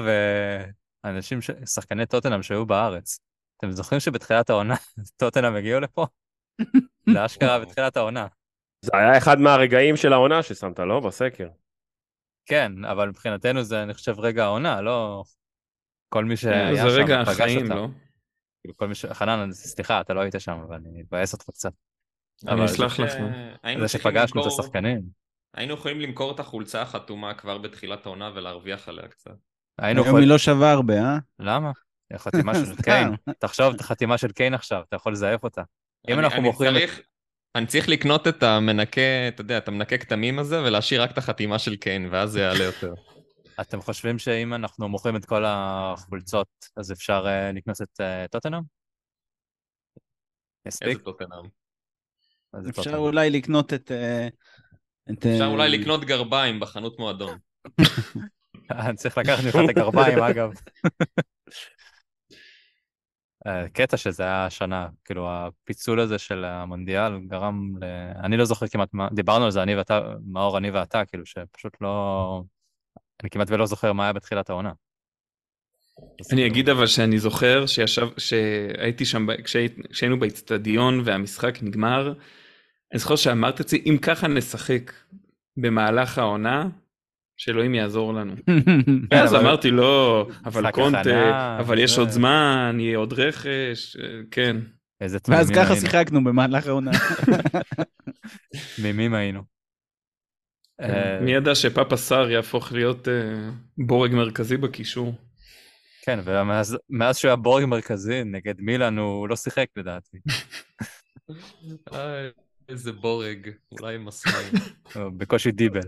שחקני טוטנהאם שהיו בארץ, אתם זוכרים שבתחילת העונה טוטנהאם הגיעו לפה? זה אשכרה בתחילת העונה. זה היה אחד מהרגעים של העונה ששמת, לא? בסקר. כן, אבל מבחינתנו זה, אני חושב, רגע העונה, לא כל מי שהיה שם זה רגע פגש החיים, אותם. לא? כל מי חנן, סליחה, אתה לא היית שם, אבל אני אבאס אותך קצת. אני אסלח לך. זה שפגשנו את השחקנים. היינו יכולים למכור את החולצה החתומה כבר בתחילת העונה ולהרוויח עליה קצת. היום היא לא שווה הרבה, אה? למה? חתימה של קיין. תחשוב, חתימה של קיין עכשיו, אתה יכול לזייף אותה. אם אנחנו מוכרים... אני צריך לקנות את המנקה, אתה יודע, את המנקה כתמים הזה, ולהשאיר רק את החתימה של קיין, ואז זה יעלה יותר. אתם חושבים שאם אנחנו מוכרים את כל החולצות, אז אפשר לקנוס את טוטנהאם? איזה טוטנהאם? אפשר אולי לקנות את... אפשר אולי לקנות גרביים בחנות מועדון. אני צריך לקחת ממך את הגרביים, אגב. קטע שזה היה השנה, כאילו הפיצול הזה של המונדיאל גרם אני לא זוכר כמעט מה, דיברנו על זה, מאור, אני ואתה, כאילו שפשוט לא... אני כמעט ולא זוכר מה היה בתחילת העונה. אני אגיד אבל שאני זוכר שהייתי שם, כשהיינו באצטדיון והמשחק נגמר, אני זוכר שאמרת אצלי, אם ככה נשחק במהלך העונה, שאלוהים יעזור לנו. אז אמרתי לא, אבל קונטה, אבל יש עוד זמן, יהיה עוד רכש, כן. ואז ככה שיחקנו במהלך העונה. מימים היינו. מי ידע שפאפה סאר יהפוך להיות בורג מרכזי בקישור. כן, ומאז שהוא היה בורג מרכזי, נגד מילאן הוא לא שיחק לדעתי. איזה בורג, אולי מסכים. בקושי דיבל.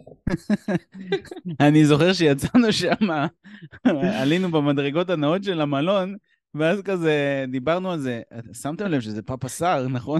אני זוכר שיצאנו שם, עלינו במדרגות הנאות של המלון, ואז כזה דיברנו על זה, שמתם לב שזה פאפה סאר, נכון?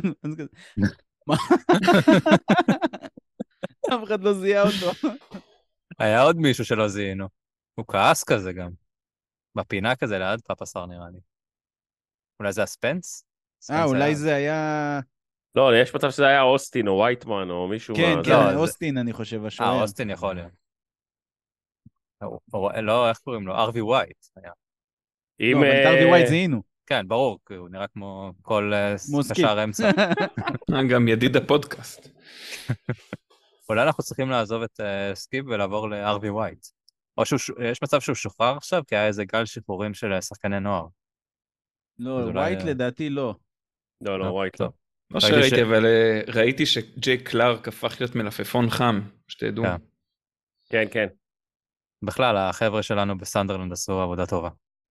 אף אחד לא זיהה אותו. היה עוד מישהו שלא זיהינו. הוא כעס כזה גם. בפינה כזה ליד פאפה סאר נראה לי. אולי זה הספנס? אולי זה היה... לא, יש מצב שזה היה אוסטין או וייטמן או מישהו... כן, כן, אוסטין אני חושב, השוער. אוסטין יכול להיות. לא, איך קוראים לו? ארווי ווייט היה. לא, אבל את ארווי ווייט זיהינו. כן, ברור, כי הוא נראה כמו כל כמו סקיפ. קשר אמצע. גם ידיד הפודקאסט. אולי אנחנו צריכים לעזוב את סקיפ ולעבור לארווי ווייט. או יש מצב שהוא שוחרר עכשיו, כי היה איזה גל שחרורים של שחקני נוער. לא, אז אולי- ווייט לדעתי לא. לא, ווייט לא. טוב. לא ראיתי שראיתי, אבל ראיתי שג'ייק קלארק הפך להיות מלפפון חם, שתדעו. כן. כן, כן. בכלל, החבר'ה שלנו בסנדרלנד עשו עבודה טובה.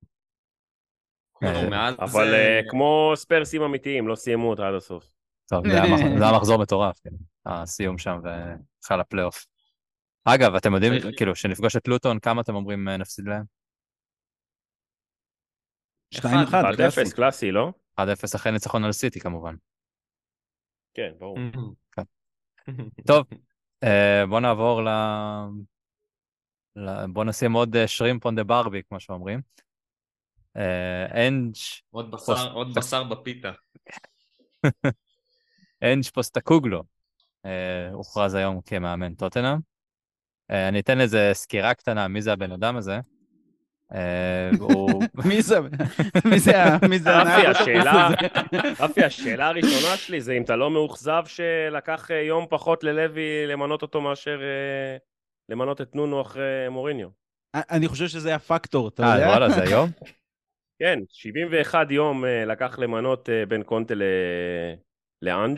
לא, מאז אבל כמו ספרסים אמיתיים, לא סיימו אותה עד הסוף. טוב, זה היה מחזור מטורף, כן. הסיום שם וחל הפלייאוף. אגב, אתם יודעים, כאילו, שנפגוש את לוטון, כמה אתם אומרים נפסיד להם? 2-1, 1-0, קלאסי, לא? 1-0 אחרי ניצחון על סיטי, כמובן. כן, ברור. טוב, בוא נעבור בוא נשים עוד שרימפ און דה ברבי, כמו שאומרים. עוד בשר בפיתה. אנג' פוסטקוגלו הוכרז היום כמאמן טוטנהאם. אני אתן איזה סקירה קטנה, מי זה הבן אדם הזה. מי זה הנהג? רפי, השאלה הראשונה שלי זה אם אתה לא מאוכזב שלקח יום פחות ללוי למנות אותו מאשר למנות את נונו אחרי מוריניו. אני חושב שזה היה פקטור, אתה יודע? וואלה, זה היום? כן, 71 יום לקח למנות בין קונטה לאנג'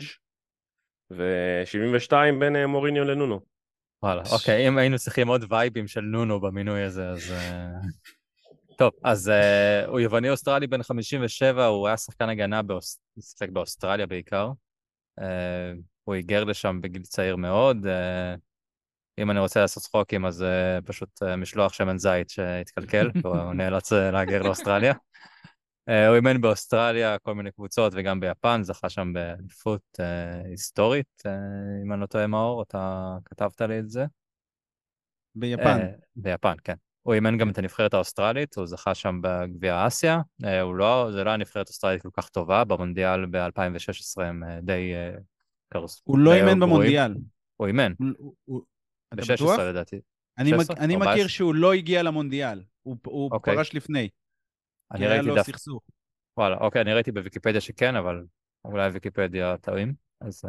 ו-72 בין מוריניו לנונו. וואלה, אוקיי, אם היינו צריכים עוד וייבים של נונו במינוי הזה, אז... טוב, אז הוא יווני אוסטרלי בן 57, הוא היה שחקן הגנה, שיחק באוסטרליה בעיקר. הוא היגר לשם בגיל צעיר מאוד. אם אני רוצה לעשות צחוקים, אז פשוט משלוח שמן זית שהתקלקל, הוא נאלץ להגר לאוסטרליה. הוא אימן באוסטרליה, כל מיני קבוצות, וגם ביפן, זכה שם באליפות היסטורית, אם אני לא טועה מאור, אתה כתבת לי את זה. ביפן. ביפן, כן. הוא אימן גם את הנבחרת האוסטרלית, הוא זכה שם בגביע אסיה, זה לא הנבחרת האוסטרלית כל כך טובה, במונדיאל ב-2016 הם די קרסו. הוא לא אימן במונדיאל. הוא אימן. אתה בטוח? ב-16 לדעתי. אני מכיר שהוא לא הגיע למונדיאל, הוא פרש לפני. כי היה לו סכסוך. וואלה, אוקיי, אני ראיתי בוויקיפדיה שכן, אבל אולי ויקיפדיה טועים, אז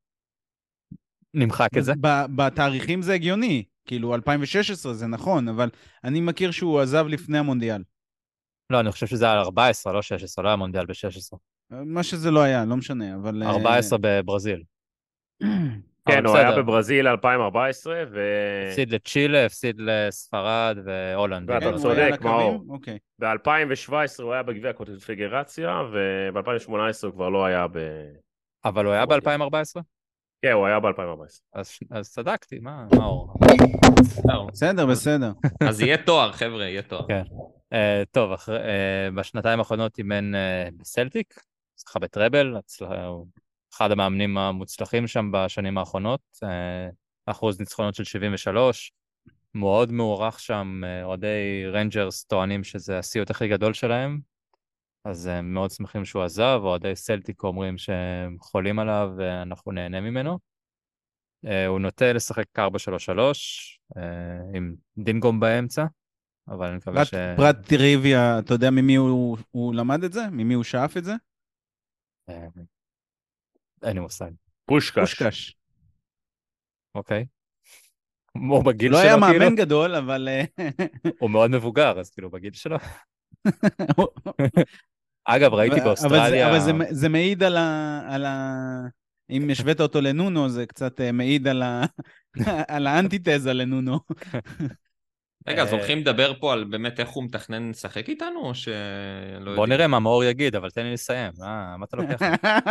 נמחק את זה. בתאריכים זה הגיוני, כאילו 2016 זה נכון, אבל אני מכיר שהוא עזב לפני המונדיאל. לא, אני חושב שזה היה 14, לא 16, לא היה מונדיאל ב-16. מה שזה לא היה, לא משנה, אבל... 14 בברזיל. כן, הוא היה בברזיל 2014, הפסיד לצ'ילה, הפסיד לספרד והולנד. ואתה צודק, מאור. ב-2017 הוא היה בגביע הקונפדרציה, וב-2018 הוא כבר לא היה אבל הוא היה ב-2014? כן, הוא היה ב-2014. אז צדקתי, מה אור? בסדר. אז יהיה תואר, חבר'ה, יהיה תואר. כן. טוב, בשנתיים האחרונות אימן בסלטיק, זכה בטראבל, אחד המאמנים המוצלחים שם בשנים האחרונות, אחוז ניצחונות של 73, מאוד מעורך שם, אוהדי רנג'רס טוענים שזה הסיוט הכי גדול שלהם, אז הם מאוד שמחים שהוא עזב, אוהדי סלטיק אומרים שהם חולים עליו ואנחנו נהנה ממנו. הוא נוטה לשחק 4-3-3, עם דינגום באמצע, אבל אני מקווה פרט טריוויה, אתה יודע ממי הוא למד את זה? ממי הוא שאף את זה? אין לי מושג. פושקש. אוקיי. הוא בגיל שלו, שלו, לא היה מאמן גדול, אבל... הוא מאוד מבוגר, אז כאילו בגיל שלו. אגב, ראיתי באוסטרליה... אבל זה מעיד על אם השווית אותו לנונו, זה קצת מעיד על האנטיתזה לנונו. רגע, אז הולכים לדבר פה על באמת איך הוא מתכנן לשחק איתנו, או שלא יודעים? בוא נראה מה מאור יגיד, אבל תן לי לסיים. מה אתה לוקח?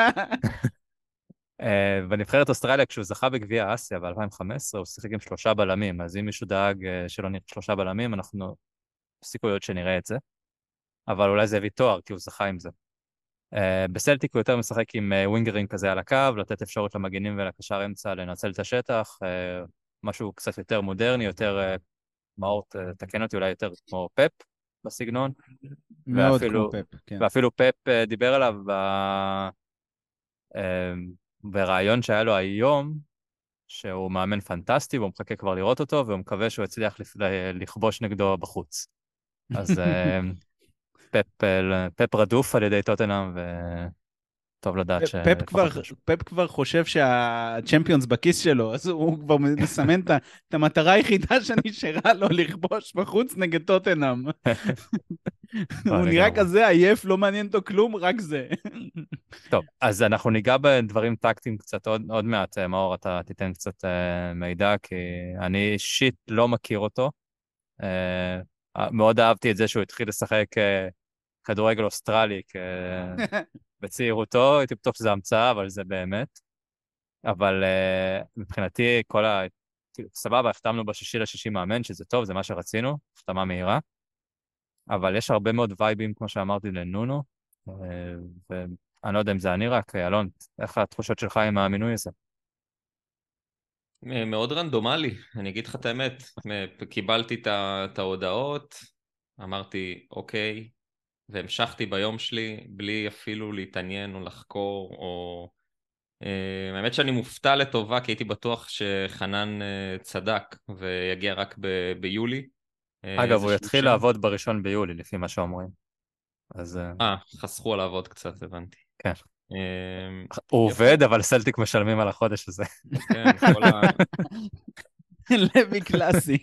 בנבחרת אוסטרליה, כשהוא זכה בגביע אסיה ב-2015, הוא שיחק עם 3 בלמים, אז אם מישהו דאג שלא נראה 3 בלמים, אנחנו סיכויות שנראה את זה. אבל אולי זה הביא תואר, כי הוא זכה עם זה. בסלטיק הוא יותר משחק עם ווינגרים כזה על הקו, לתת אפשרות למגינים ולקשר אמצע לנצל את השטח, משהו קצת יותר מודרני, יותר, מאור תקן אותי, אולי יותר כמו פפ בסגנון. מאוד כמו פפ, כן. ואפילו פפ דיבר עליו ברעיון שהיה לו היום, שהוא מאמן פנטסטי, והוא מחכה כבר לראות אותו, והוא מקווה שהוא יצליח לכבוש נגדו בחוץ. אז פפ רדוף על ידי טוטנהאם, וטוב לדעת פפ כבר חושב שהצ'מפיונס בכיס שלו, אז הוא כבר מסמן את המטרה היחידה שנשארה לו לכבוש בחוץ נגד טוטנהאם. הוא נראה כזה עייף, לא מעניין אותו כלום, רק זה. טוב, אז אנחנו ניגע בדברים טקטיים קצת עוד מעט. מאור, אתה תיתן קצת מידע, כי אני אישית לא מכיר אותו. מאוד אהבתי את זה שהוא התחיל לשחק כדורגל אוסטרלי בצעירותו, הייתי בטוח שזה המצאה, אבל זה באמת. אבל מבחינתי, סבבה, החתמנו ב6 ליוני מאמן, שזה טוב, זה מה שרצינו, החתמה מהירה. אבל יש הרבה מאוד וייבים, כמו שאמרתי, לנונו, ואני לא יודע אם זה אני רק, אלון, איך התחושות שלך עם המינוי הזה? מאוד רנדומלי, אני אגיד לך את האמת, קיבלתי את ההודעות, אמרתי אוקיי, והמשכתי ביום שלי בלי אפילו להתעניין או לחקור, או... האמת שאני מופתע לטובה, כי הייתי בטוח שחנן צדק ויגיע רק ביולי. אגב, הוא יתחיל לעבוד ב1 ביולי, לפי מה שאומרים. אז... חסכו עליו עוד קצת, הבנתי. כן. הוא עובד, אבל סלטיק משלמים על החודש הזה. כן, כל ה... לוי קלאסי.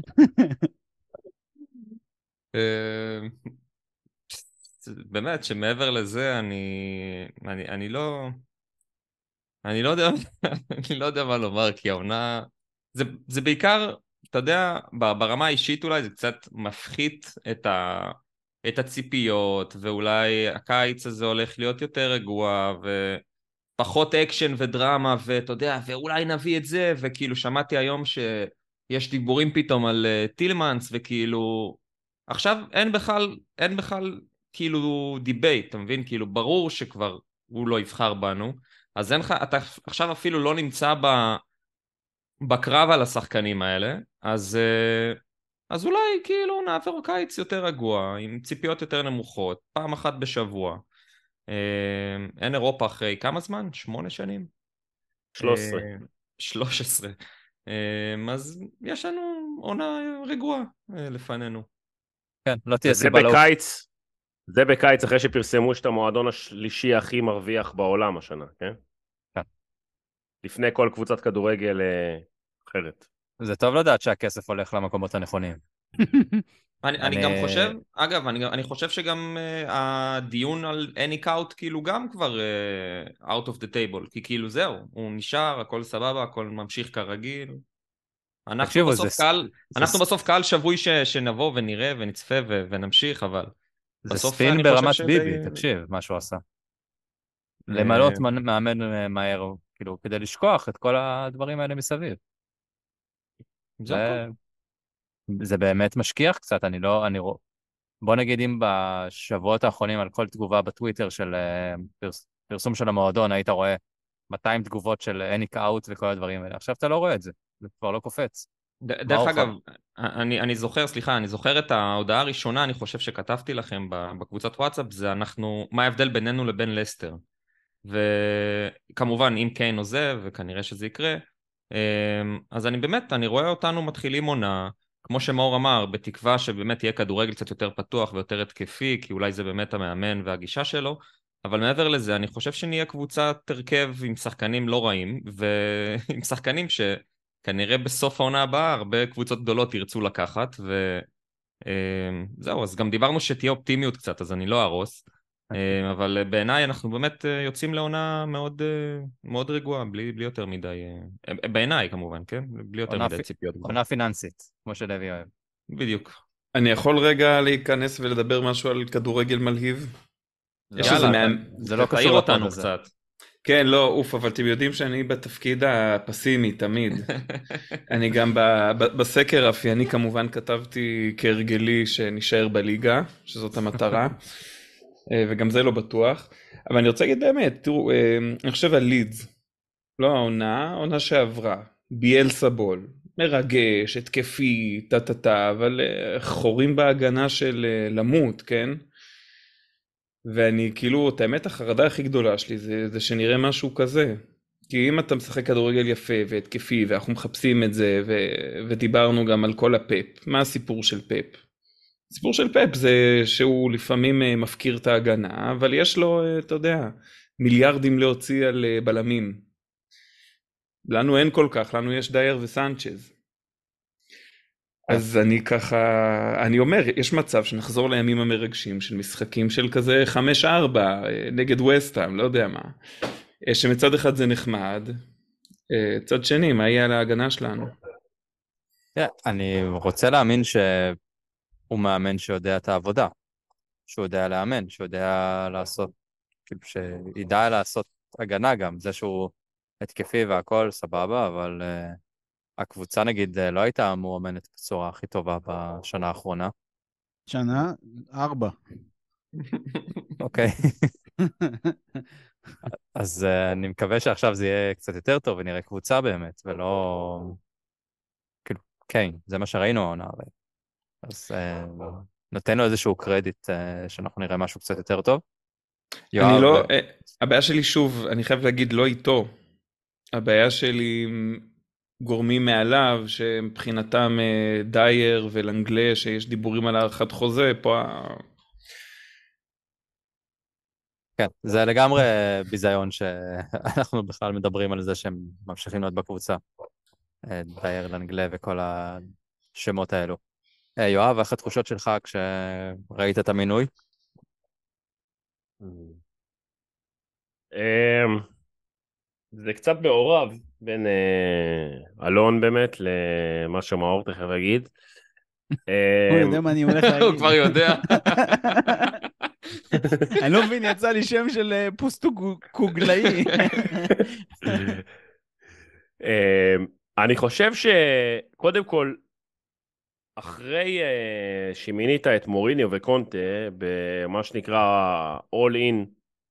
באמת, שמעבר לזה, אני לא יודע, אני לא יודע מה לומר, כי העונה... זה בעיקר, אתה יודע, ברמה האישית אולי זה קצת מפחית את הציפיות, ואולי הקיץ הזה הולך להיות יותר רגוע, ופחות אקשן ודרמה, ואתה יודע, ואולי נביא את זה, וכאילו שמעתי היום שיש דיבורים פתאום על טילמנס, וכאילו, עכשיו אין בכלל כאילו דיבייט, אתה מבין? כאילו ברור שכבר הוא לא יבחר בנו, אז אתה עכשיו אפילו לא נמצא בקרב על השחקנים האלה, אז אולי כאילו נעבור קיץ יותר רגוע, עם ציפיות יותר נמוכות, פעם אחת בשבוע. אין אירופה אחרי כמה זמן? 8 שנים? 13. 13. אז יש לנו עונה רגועה לפנינו. כן, לא תהיה סיבה לא... זה בקיץ אחרי שפרסמו שאת המועדון השלישי הכי מרוויח בעולם השנה, כן? כן. לפני כל קבוצת כדורגל אחרת. זה טוב לדעת שהכסף הולך למקומות הנכונים. אני גם חושב, אגב, אני חושב שגם הדיון על any out כאילו גם כבר out of the table, כי כאילו זהו, הוא נשאר, הכל סבבה, הכל ממשיך כרגיל. אנחנו בסוף קהל שבוי שנבוא ונראה ונצפה ונמשיך, אבל זה ספין ברמת ביבי, תקשיב, מה שהוא עשה. למלות מאמן מהר, כאילו, כדי לשכוח את כל הדברים האלה מסביב. זה באמת משכיח קצת, בוא נגיד אם בשבועות האחרונים על כל תגובה בטוויטר של פרסום של המועדון, היית רואה 200 תגובות של אניק אאוט וכל הדברים האלה. עכשיו אתה לא רואה את זה, זה כבר לא קופץ. דרך אגב, אני זוכר את ההודעה הראשונה, אני חושב שכתבתי לכם בקבוצת וואטסאפ, זה מה ההבדל בינינו לבין לסטר. וכמובן, אם קיין עוזב, וכנראה שזה יקרה, אז אני רואה אותנו מתחילים עונה, כמו שמאור אמר, בתקווה שבאמת יהיה כדורגל קצת יותר פתוח ויותר התקפי, כי אולי זה באמת המאמן והגישה שלו, אבל מעבר לזה, אני חושב שנהיה קבוצת הרכב עם שחקנים לא רעים, ועם שחקנים שכנראה בסוף העונה הבאה, הרבה קבוצות גדולות ירצו לקחת, וזהו, אז גם דיברנו שתהיה אופטימיות קצת, אז אני לא ארוס, אבל בעיניי אנחנו באמת יוצאים לעונה מאוד, מאוד רגועה, בלי יותר מדי, בעיניי כמובן, כן? בלי יותר מדי ציפיות. עונה פיננסית, כמו שלוי אוהב. בדיוק. אני יכול רגע להיכנס ולדבר משהו על כדורגל מלהיב? יאללה, זה לא קשור אותנו קצת. כן, לא, אוף, אבל אתם יודעים שאני בתפקיד הפסימי תמיד. אני גם בסקר האפייני כמובן כתבתי כהרגלי שנשאר בליגה, שזאת המטרה. וגם זה לא בטוח, אבל אני רוצה להגיד באמת, תראו, אני חושב על לידס, לא העונה שעברה, ביאל סבול, מרגש, התקפי, אבל חורים בהגנה של למות, כן? ואני כאילו, את האמת החרדה הכי גדולה שלי זה שנראה משהו כזה, כי אם אתה משחק כדורגל יפה והתקפי, ואנחנו מחפשים את זה, ודיברנו גם על כל הפאפ, מה הסיפור של פאפ? הסיפור של פאפ זה שהוא לפעמים מפקיר את ההגנה, אבל יש לו, אתה יודע, מיליארדים להוציא על בלמים. לנו אין כל כך, לנו יש דייר וסנצ'ז. אז אני ככה, אני אומר, יש מצב שנחזור לימים המרגשים של משחקים של כזה 5-4 נגד וסטהאם, לא יודע מה. שמצד אחד זה נחמד, צד שני, מה יהיה על ההגנה שלנו? אני רוצה להאמין שהוא מאמן שיודע את העבודה, שהוא יודע לאמן, שהוא יודע לעשות, כאילו שידע לעשות הגנה גם, זה שהוא התקפי והכל סבבה, אבל הקבוצה נגיד לא הייתה מואמנת בצורה הכי טובה בשנה האחרונה. שנה? 4. אוקיי. אז אני מקווה שעכשיו זה יהיה קצת יותר טוב ונראה קבוצה באמת, ולא... כאילו, כן, זה מה שראינו העונה הרי. אז נותן לו איזשהו קרדיט שאנחנו נראה משהו קצת יותר טוב. אני לא... הבעיה שלי שוב, אני חייב להגיד, לא איתו. הבעיה שלי עם גורמים מעליו, שמבחינתם דייר ולנגלה, שיש דיבורים על הערכת חוזה, פה... כן, זה לגמרי ביזיון שאנחנו בכלל מדברים על זה שהם ממשיכים להיות בקבוצה. דייר, לנגלה וכל השמות האלו. יואב, איך התחושות שלך כשראית את המינוי? זה קצת מעורב בין אלון באמת למה שמאור תכף אגיד. הוא יודע מה אני הולך להגיד. הוא כבר יודע. אני לא מבין, יצא לי שם של פוסטו קוגלאי. אני חושב שקודם כל, אחרי שמינית את מוריניו וקונטה, במה שנקרא all in,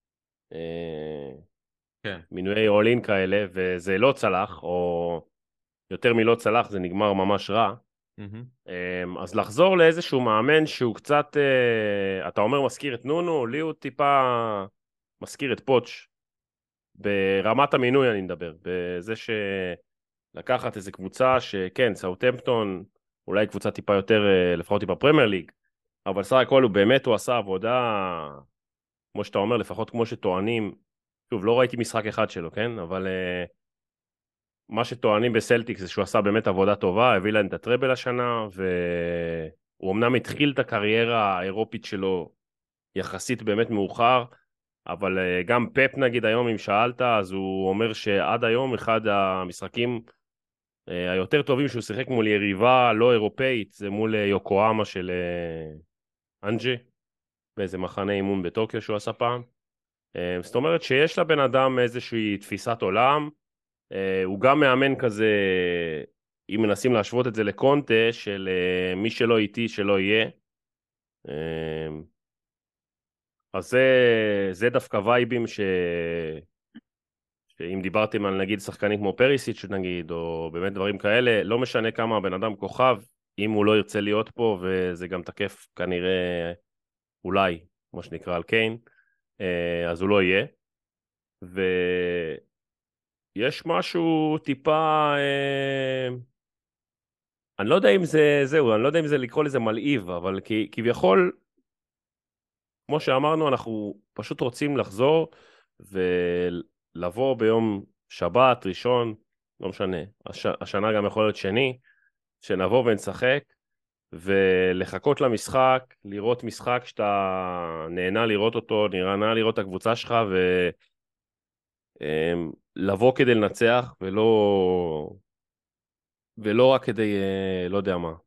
מינויי all in כאלה, וזה לא צלח, או יותר מלא צלח, זה נגמר ממש רע, אז לחזור לאיזשהו מאמן שהוא קצת, אתה אומר מזכיר את נונו, לי הוא טיפה מזכיר את פוץ', ברמת המינוי אני מדבר, בזה שלקחת איזו קבוצה שכן, סאות'המפטון, אולי קבוצה טיפה יותר, לפחות טיפה פרמייר ליג, אבל סך הכל הוא באמת, הוא עשה עבודה, כמו שאתה אומר, לפחות כמו שטוענים, שוב, לא ראיתי משחק אחד שלו, כן? אבל מה שטוענים בסלטיק זה שהוא עשה באמת עבודה טובה, הביא להם את הטראבל השנה, והוא אמנם התחיל את הקריירה האירופית שלו יחסית באמת מאוחר, אבל גם פפ נגיד היום, אם שאלת, אז הוא אומר שעד היום אחד המשחקים היותר טובים שהוא שיחק מול יריבה לא אירופאית, זה מול יוקואמה של אנג'י, באיזה מחנה אימון בטוקיו שהוא עשה פעם. זאת אומרת שיש לבן אדם איזושהי תפיסת עולם, הוא גם מאמן כזה, אם מנסים להשוות את זה לקונטה, של מי שלא איתי שלא יהיה. אז זה דווקא וייבים שאם דיברתם על נגיד שחקנים כמו פריסיץ' נגיד, או באמת דברים כאלה, לא משנה כמה הבן אדם כוכב, אם הוא לא ירצה להיות פה, וזה גם תקף כנראה אולי, כמו שנקרא על קיין, אז הוא לא יהיה. ויש משהו טיפה, אני לא יודע אם זהו, אני לא יודע אם זה לקרוא לזה מלאיב, אבל כביכול, כמו שאמרנו, אנחנו פשוט רוצים לחזור ולבוא ביום שבת, ראשון, לא משנה, השנה גם יכול להיות שני, שנבוא ונשחק ולחכות למשחק, לראות משחק שאתה נהנה לראות אותו, נהנה לראות את הקבוצה שלך ולבוא כדי לנצח ולא רק כדי, לא יודע מה,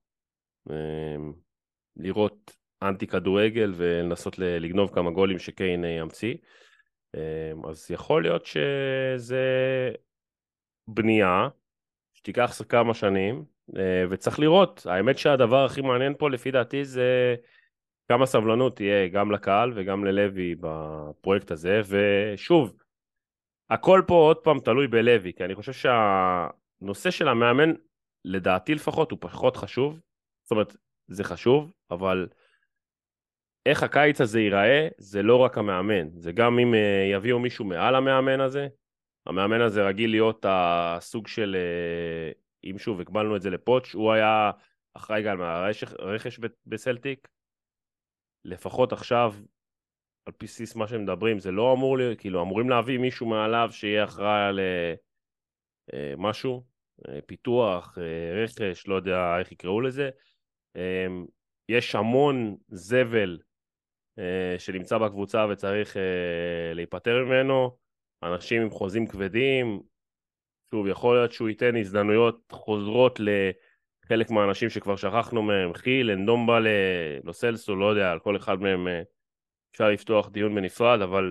לראות אנטי כדורגל ולנסות לגנוב כמה גולים שקיין ימציא. אז יכול להיות שזה בנייה שתיקח כמה שנים, וצריך לראות. האמת שהדבר הכי מעניין פה לפי דעתי זה כמה סבלנות תהיה גם לקהל וגם ללוי בפרויקט הזה, ושוב, הכל פה עוד פעם תלוי בלוי, כי אני חושב שהנושא של המאמן, לדעתי לפחות, הוא פחות חשוב. זאת אומרת, זה חשוב, אבל איך הקיץ הזה ייראה, זה לא רק המאמן, זה גם אם יביאו מישהו מעל המאמן הזה, המאמן הזה רגיל להיות הסוג של, אם שוב הקבלנו את זה לפוץ', הוא היה אחראי גם מהרכש בסלטיק, לפחות עכשיו, על בסיס מה שמדברים, זה לא אמור להיות, כאילו אמורים להביא מישהו מעליו שיהיה אחראי על משהו, פיתוח, רכש, לא יודע איך יקראו לזה. יש המון זבל שנמצא בקבוצה וצריך להיפטר ממנו, אנשים עם חוזים כבדים, שוב, יכול להיות שהוא ייתן הזדמנויות חוזרות לחלק מהאנשים שכבר שכחנו מהם, חיל, אנדומבה, לוסלסו, לא יודע, על כל אחד מהם אפשר לפתוח דיון בנפרד, אבל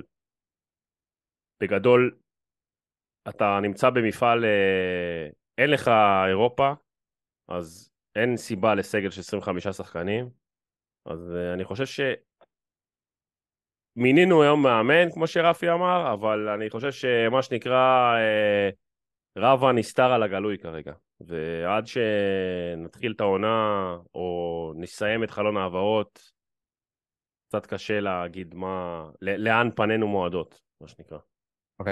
בגדול אתה נמצא במפעל, אין לך אירופה, אז אין סיבה לסגל של 25 שחקנים, אז אני חושב מינינו היום מאמן, כמו שרפי אמר, אבל אני חושב שמה שנקרא רבה נסתר על הגלוי כרגע, ועד שנתחיל את העונה, או נסיים את חלון העברות, קצת קשה להגיד לאן פנינו מועדות, מה שנקרא. אוקיי.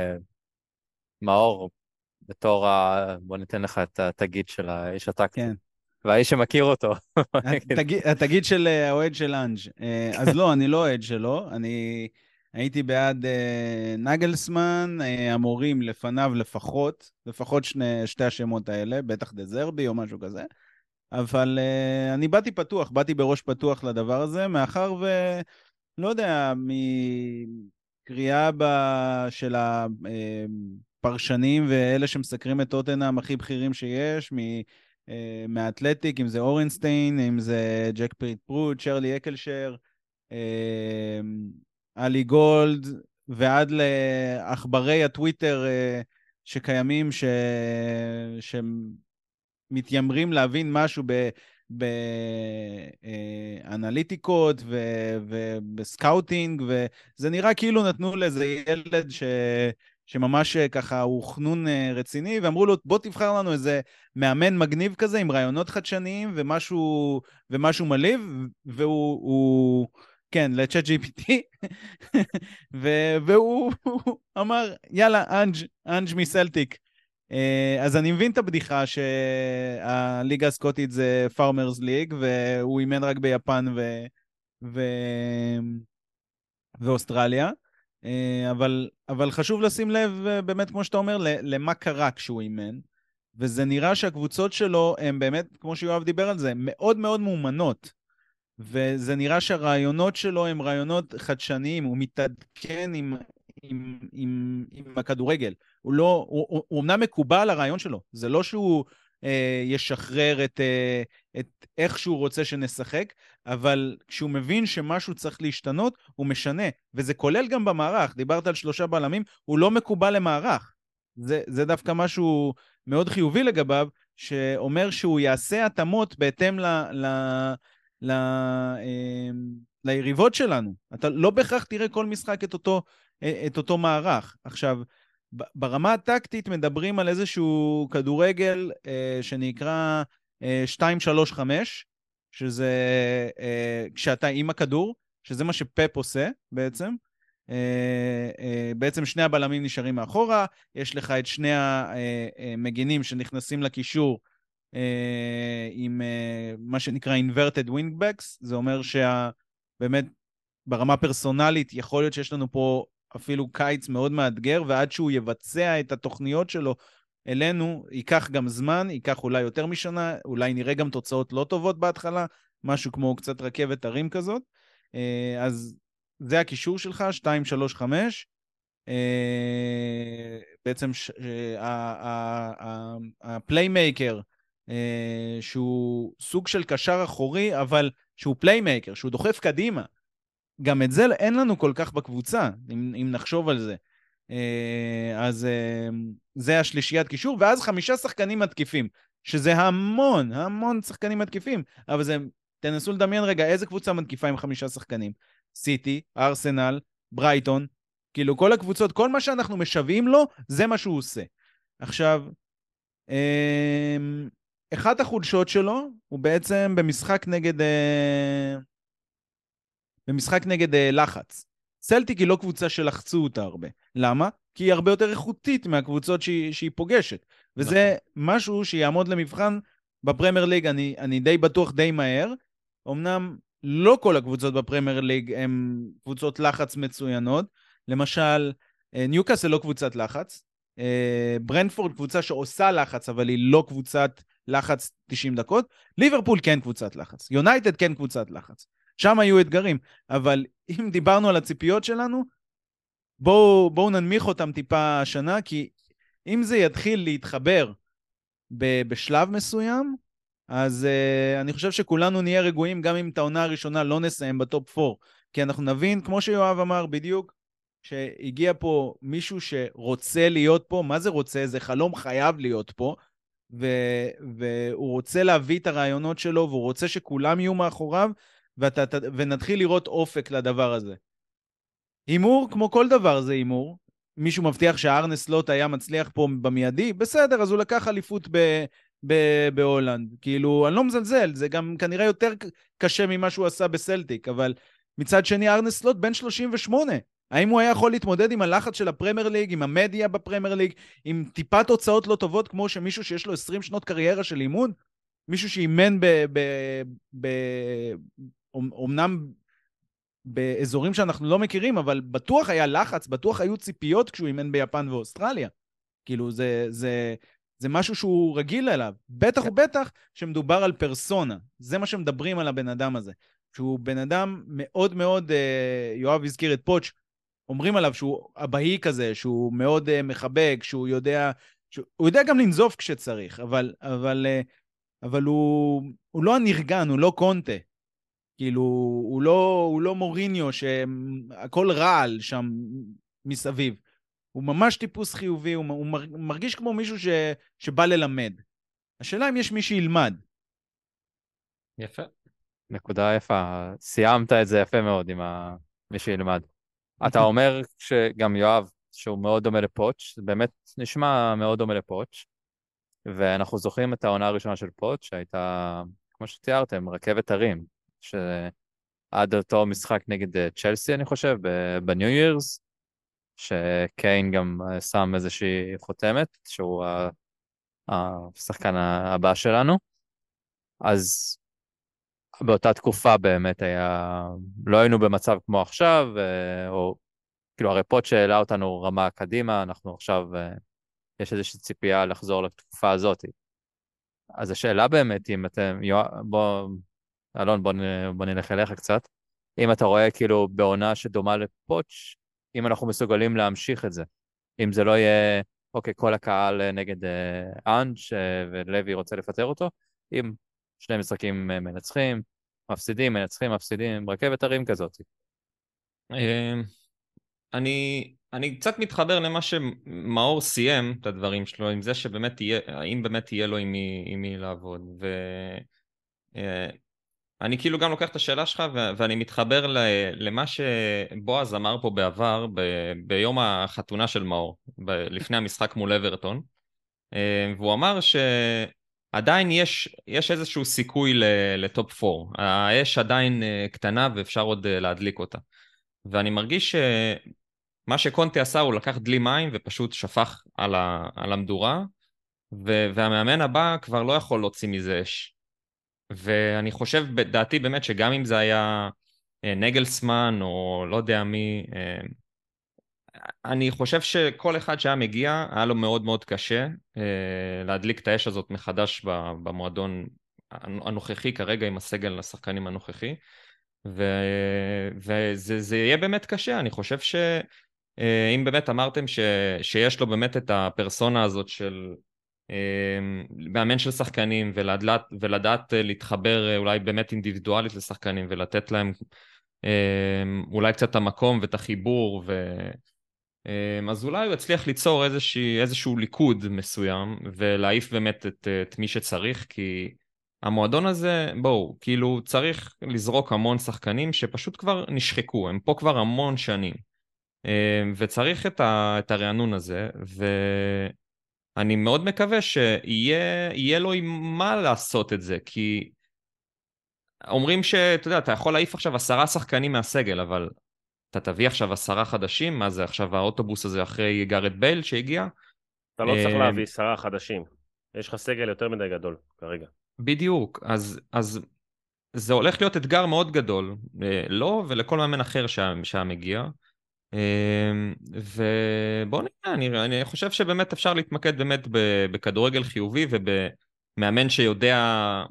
מאור, בתור בוא ניתן לך את התגיד של האיש הטקטי. כן. והאיש שמכיר אותו. התגיד של האוהד של אנג'. אז לא, אני לא אוהד שלו, אני הייתי בעד נגלסמן, המורים לפניו לפחות שתי השמות האלה, בטח דזרבי או משהו כזה, אבל אני באתי בראש פתוח לדבר הזה, מאחר לא יודע, מקריאה של הפרשנים ואלה שמסקרים את טוטנהאם הכי בכירים שיש, מהאתלטיק, אם זה אורנסטיין, אם זה ג'ק פרוט, שרלי אקלשר, אלי גולד, ועד לאחברי הטוויטר שקיימים, שמתיימרים להבין משהו באנליטיקות ובסקאוטינג, וזה נראה כאילו נתנו לאיזה ילד שממש ככה הוא חנון רציני, ואמרו לו, בוא תבחר לנו איזה מאמן מגניב כזה, עם רעיונות חדשניים ומשהו מליב, והוא כן, לצ'אט GPT, והוא אמר, יאללה, אנג' מסלטיק. אז אני מבין את הבדיחה שהליגה הסקוטית זה פארמרס ליג, והוא אימן רק ביפן ואוסטרליה, אבל חשוב לשים לב, באמת כמו שאתה אומר, למה קרה כשהוא אימן, וזה נראה שהקבוצות שלו הן באמת, כמו שיואב דיבר על זה, מאוד מאוד מאומנות, וזה נראה שהרעיונות שלו הם רעיונות חדשניים, הוא מתעדכן עם הכדורגל. הוא אומנם מקובל הרעיון שלו, זה לא שהוא ישחרר את איך שהוא רוצה שנשחק, אבל כשהוא מבין שמשהו צריך להשתנות, הוא משנה, וזה כולל גם במערך. דיברת על 3 בלמים, הוא לא מקובל למערך. זה דווקא משהו מאוד חיובי לגביו, שאומר שהוא יעשה התאמות בהתאם ליריבות שלנו. אתה לא בהכרח תראה כל משחק את אותו מערך. עכשיו, ברמה הטקטית מדברים על איזשהו כדורגל שנקרא 2-3-5, שזה כשאתה עם הכדור, שזה מה שפפ עושה בעצם. בעצם שני הבלמים נשארים מאחורה, יש לך את שני המגינים שנכנסים לקישור עם מה שנקרא inverted wingbacks, זה אומר שבאמת ברמה פרסונלית יכול להיות שיש לנו פה אפילו קיץ מאוד מאתגר, ועד שהוא יבצע את התוכניות שלו אלינו, ייקח גם זמן, ייקח אולי יותר משנה, אולי נראה גם תוצאות לא טובות בהתחלה, משהו כמו קצת רכבת הרים כזאת. אז זה הקישור שלך, 2-3-5. בעצם הפליימייקר, שהוא סוג של קשר אחורי, אבל שהוא פליימייקר, שהוא דוחף קדימה. גם את זה אין לנו כל כך בקבוצה, אם נחשוב על זה. אז זה השלישיית קישור, ואז 5 שחקנים מתקיפים, שזה המון שחקנים מתקיפים, אבל זה, תנסו לדמיין רגע, איזה קבוצה מתקיפה עם 5 שחקנים? סיטי, ארסנל, ברייטון, כאילו כל הקבוצות, כל מה שאנחנו משווים לו, זה מה שהוא עושה. עכשיו, אחת החולשות שלו, הוא בעצם במשחק נגד לחץ. סלטיק היא לא קבוצה שלחצו אותה הרבה. למה? כי היא הרבה יותר איכותית מהקבוצות שהיא פוגשת. וזה משהו שיעמוד למבחן בפרמייר ליג, אני די בטוח די מהר. אמנם לא כל הקבוצות בפרמייר ליג הן קבוצות לחץ מצוינות. למשל, ניוקאסל לא קבוצת לחץ. ברנפורד קבוצה שעושה לחץ, אבל היא לא קבוצת לחץ 90 דקות. ליברפול כן קבוצת לחץ. יונייטד כן קבוצת לחץ. שם היו אתגרים. אבל אם דיברנו על הציפיות שלנו, בואו ננמיך אותם טיפה השנה, כי אם זה יתחיל להתחבר בשלב מסוים, אז אני חושב שכולנו נהיה רגועים, גם אם את העונה הראשונה לא נסיים בטופ 4, כי אנחנו נבין, כמו שיואב אמר בדיוק, שהגיע פה מישהו שרוצה להיות פה. מה זה רוצה? זה חלום חייב להיות פה, והוא רוצה להביא את הרעיונות שלו, והוא רוצה שכולם יהיו מאחוריו, ונתחיל לראות אופק לדבר הזה. אימור, כמו כל דבר זה אימור. מישהו מבטיח שהארנה סלוט היה מצליח פה במיידי, בסדר, אז הוא לקח אליפות בהולנד. כאילו, אני לא מזלזל, זה גם כנראה יותר קשה ממה שהוא עשה בסלטיק, אבל מצד שני, ארנה סלוט בן 38. האם הוא היה יכול להתמודד עם הלחץ של הפרמייר ליג, עם המדיה בפרמייר ליג, עם טיפת תוצאות לא טובות, כמו שמישהו שיש לו 20 שנות קריירה של אימון? מישהו שאימן אומנם באזורים שאנחנו לא מכירים, אבל בטוח היה לחץ, בטוח היו ציפיות כשהוא אימן ביפן ואוסטרליה. כאילו, זה משהו שהוא רגיל אליו. בטח ובטח שמדובר על פרסונה. זה מה שמדברים על הבן אדם הזה. שהוא בן אדם מאוד מאוד, יואב הזכיר את פוץ', אומרים עליו שהוא אבהי כזה, שהוא מאוד מחבק, שהוא יודע גם לנזוף כשצריך, אבל הוא לא הנרגן, הוא לא קונטה. כאילו, הוא לא מוריניו שהכל רעל שם מסביב. הוא ממש טיפוס חיובי, הוא מרגיש כמו מישהו שבא ללמד. השאלה אם יש מי שילמד. יפה. נקודה יפה. סיימת את זה יפה מאוד עם מי שילמד. אתה אומר שגם יואב, שהוא מאוד דומה לפוץ', זה באמת נשמע מאוד דומה לפוץ', ואנחנו זוכרים את העונה הראשונה של פוץ', שהייתה, כמו שתיארתם, רכבת הרים, שעד אותו משחק נגד צ'לסי, אני חושב, בניו ירס, שקיין גם שם איזושהי חותמת, שהוא השחקן הבא שלנו. אז באותה תקופה באמת לא היינו במצב כמו עכשיו, או כאילו הרי פוץ' שהעלה אותנו רמה קדימה, אנחנו עכשיו, יש איזושהי ציפייה לחזור לתקופה הזאת. אז השאלה באמת, אם אתם, אלון, בוא נלך אליך קצת, אם אתה רואה כאילו בעונה שדומה לפוץ', אם אנחנו מסוגלים להמשיך את זה, אם זה לא יהיה, אוקיי, כל הקהל נגד אנג' ולוי רוצה לפטר אותו, אם שני משחקים מנצחים, מפסידים, מפסידים, רכבת הרים כזאת. אני קצת מתחבר למה שמאור סיים את הדברים שלו, עם זה שבאמת יהיה, האם באמת יהיה לו עם מי לעבוד. ואני כאילו גם לוקח את השאלה שלך, ואני מתחבר למה שבועז אמר פה בעבר, ביום החתונה של מאור, לפני המשחק מול אברטון, והוא אמר שעדיין יש איזשהו סיכוי לטופ 4. האש עדיין קטנה ואפשר עוד להדליק אותה. ואני מרגיש שמה שקונטה עשה הוא לקח דלי מים ופשוט שפך על המדורה, והמאמן הבא כבר לא יכול להוציא מזה אש. ואני חושב בדעתי באמת שגם אם זה היה נגלסמן או לא יודע מי, אני חושב שכל אחד שהיה מגיע היה לו מאוד מאוד קשה להדליק את האש הזאת מחדש במועדון הנוכחי כרגע עם הסגל השחקנים הנוכחי. וזה יהיה באמת קשה. אני חושב שאם באמת אמרתם שיש לו באמת את הפרסונה הזאת של מאמן של שחקנים ולדעת להתחבר אולי באמת אינדיבידואלית לשחקנים ולתת להם אולי קצת את המקום ואת החיבור, אז אולי הוא יצליח ליצור איזשהו ליכוד מסוים ולהעיף באמת את מי שצריך, כי המועדון הזה, בואו, כאילו צריך לזרוק המון שחקנים שפשוט כבר נשחקו, הם פה כבר המון שנים, וצריך את הרענון הזה, ואני מאוד מקווה שיהיה לו עם מה לעשות את זה, כי אומרים שאתה יודע, אתה יכול להעיף עכשיו 10 שחקנים מהסגל, אבל אתה תביא עכשיו 10 חדשים, מה זה עכשיו האוטובוס הזה אחרי גארד בייל שהגיע? אתה לא צריך להביא 10 חדשים. יש לך סגל יותר מדי גדול כרגע. בדיוק, אז זה הולך להיות אתגר מאוד גדול, לא ולכל מאמן אחר שהיה מגיע. ובואו נראה, אני חושב שבאמת אפשר להתמקד באמת בכדורגל חיובי ובמאמן שיודע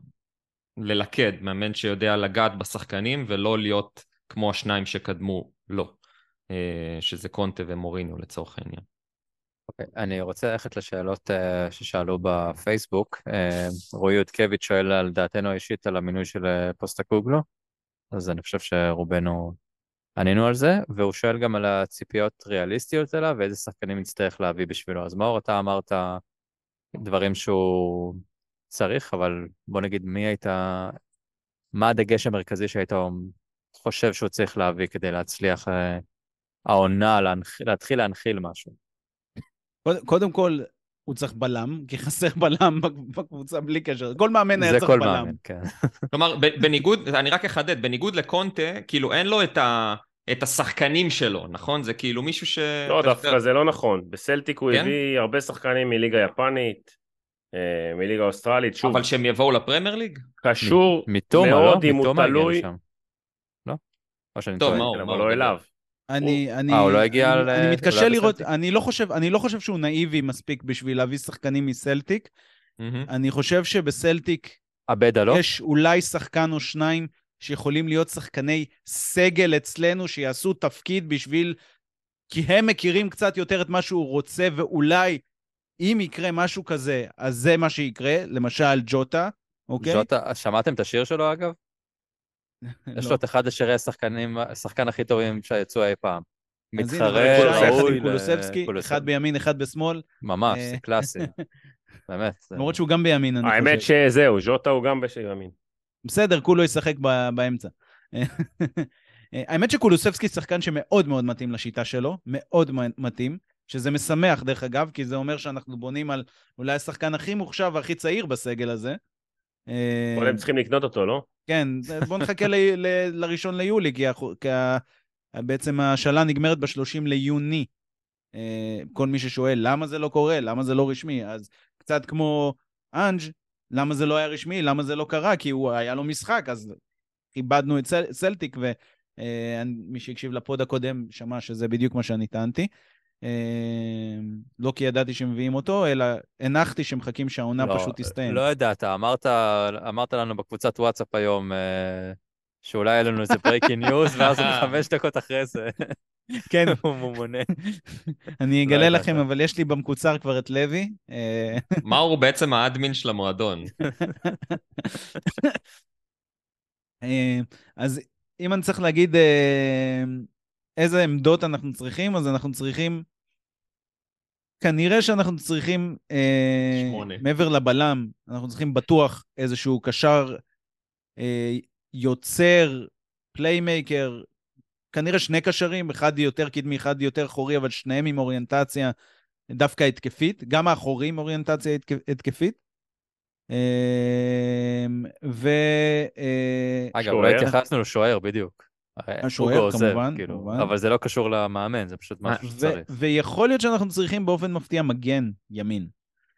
ללכד, מאמן שיודע לגעת בשחקנים ולא להיות כמו השניים שקדמו לו, שזה קונטה ומוריניו לצורך העניין. אוקיי, אני רוצה ללכת לשאלות ששאלו בפייסבוק. רועי יודקביץ' שואל על דעתנו האישית על המינוי של פוסטקוגלו, אז אני חושב שרובנו ענינו על זה, והוא שואל גם על הציפיות ריאליסטיות אליו, ואיזה שחקנים יצטרך להביא בשבילו. אז מאור, אתה אמרת דברים שהוא צריך, אבל בוא נגיד מה הדגש המרכזי שהיית חושב שהוא צריך להביא כדי להצליח העונה, להתחיל להנחיל משהו? קודם כל, הוא צריך בלם, כי חסר בלם בקבוצה בלי קשר. כל מאמן היה זה צריך כל בלם. מאמן, כן. כלומר, בניגוד, אני רק אחדד, בניגוד לקונטה, כאילו אין לו את השחקנים שלו, נכון? זה כאילו מישהו ש... לא, דווקא זה לא נכון. בסלטיק הוא כן? הביא הרבה שחקנים מליגה יפנית, מליגה אוסטרלית, שוב, אבל שהם יבואו לפרמייר ליג? קשור מתומה, מאוד לא? אם הוא מתומה הגיע תלוי, לשם. לא? או שאני טוב, טועה? מאור, אבל מאור, לא דבר. אליו. הוא לא הגיע אני אולי מתקשה לראות, בסלטיק? אני לא חושב שהוא נאיבי מספיק בשביל להביא שחקנים מסלטיק. מהמם. אני חושב שבסלטיק עבדה לא? יש אולי שחקן או שניים שיכולים להיות שחקני סגל אצלנו, שיעשו תפקיד בשביל, כי הם מכירים קצת יותר את מה שהוא רוצה, ואולי אם יקרה משהו כזה, אז זה מה שיקרה, למשל ג'וטה, אוקיי? ז'וטה, שמעתם את השיר שלו אגב? יש לא. לו את אחד השירי השחקן הכי טובים שיצאו אי פעם. אז הנה, מתחרה בבקשה, יחד ראוי עם קולוסבסקי, אחד בימין, אחד בשמאל. ממש, זה קלאסי. באמת. למרות שהוא גם בימין, אני האמת חושב. שזהו, ז'וטה הוא גם בימין. בסדר, כולו ישחק באמצע. האמת שקולוסבסקי שחקן שמאוד מאוד מתאים לשיטה שלו, מאוד מתאים, שזה משמח דרך אגב, כי זה אומר שאנחנו בונים על אולי השחקן הכי מוחשב והכי צעיר בסגל הזה. אבל הם צריכים לקנות אותו, לא? כן, בוא נחכה לראשון ליולי, כי בעצם השאלה נגמרת ב-30 ליוני. כל מי ששואל למה זה לא קורה, למה זה לא רשמי, אז קצת כמו אנג', למה זה לא היה רשמי, למה זה לא קרה, כי הוא היה לו משחק, אז איבדנו את סלטיק, ומי שהקשיב לפוד הקודם שמע שזה בדיוק מה שאני טענתי. לא כי ידעתי שמביאים אותו, אלא הנחתי שמחכים שהעונה פשוט תסתיים. לא ידעת, אמרת לנו בקבוצת וואטסאפ היום שאולי היה לנו איזה breaking news, ואז 5 דקות אחרי זה כן, הוא מומונה. אני לא אגלה ידעת. לכם, אבל יש לי במקוצר כבר את לוי. מאור הוא בעצם האדמין של המועדון. אז אם אני צריך להגיד איזה עמדות אנחנו צריכים, אז אנחנו צריכים, כנראה שאנחנו צריכים, 8. מעבר לבלם, אנחנו צריכים בטוח איזשהו קשר יוצר, פליימייקר, כנראה 2 קשרים, אחד יותר קדמי, אחד יותר חורי, אבל שניהם עם אוריינטציה דווקא התקפית, גם האחורי עם אוריינטציה התקפית. אגב, לא התייחסנו לשוער בדיוק. השוער כמובן, אבל זה לא קשור למאמן, זה פשוט משהו שצריך. ויכול להיות שאנחנו צריכים באופן מפתיע מגן ימין.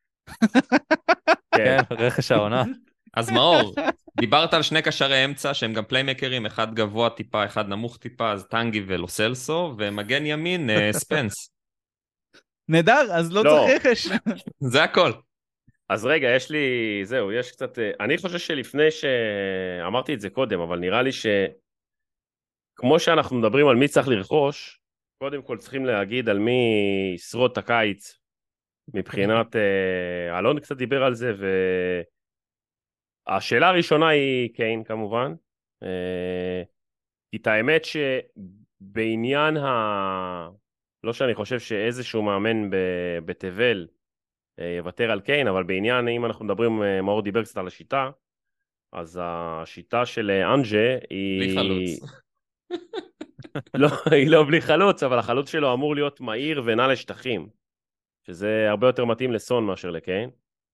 כן, רכש העונה. אז מאור, דיברת על 2 קשרי אמצע שהם גם פליימקרים, אחד גבוה טיפה, אחד נמוך טיפה, אז טנגי ולוסלסו, ומגן ימין ספנס. נהדר, אז לא צריך רכש. זה הכל. אז רגע, יש קצת, אני חושב שלפני שאמרתי את זה קודם, אבל נראה לי כמו שאנחנו מדברים על מי צריך לרכוש, קודם כל צריכים להגיד על מי ישרוד את הקיץ, מבחינת, אלון קצת דיבר על זה, והשאלה הראשונה היא קיין כמובן, כי את האמת שבעניין לא שאני חושב שאיזשהו מאמן בתבל יוותר על קיין, אבל בעניין, אם אנחנו מדברים, מאור דיבר קצת על השיטה, אז השיטה של אנג'ה היא... בלי חלוץ. לא, היא לא בלי חלוץ, אבל החלוץ שלו אמור להיות מהיר ונע לשטחים, שזה הרבה יותר מתאים לסון מאשר לקיין.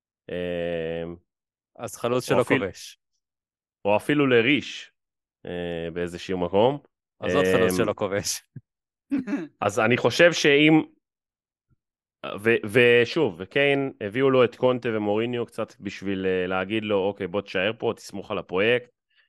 אז חלוץ שלא כובש. או אפילו לריש באיזשהו מקום. אז עוד חלוץ שלא כובש. אז אני חושב שאם, ושוב, וקיין הביאו לו את קונטה ומוריניו קצת בשביל להגיד לו, אוקיי, בוא תשאר פה, תסמוך על הפרויקט,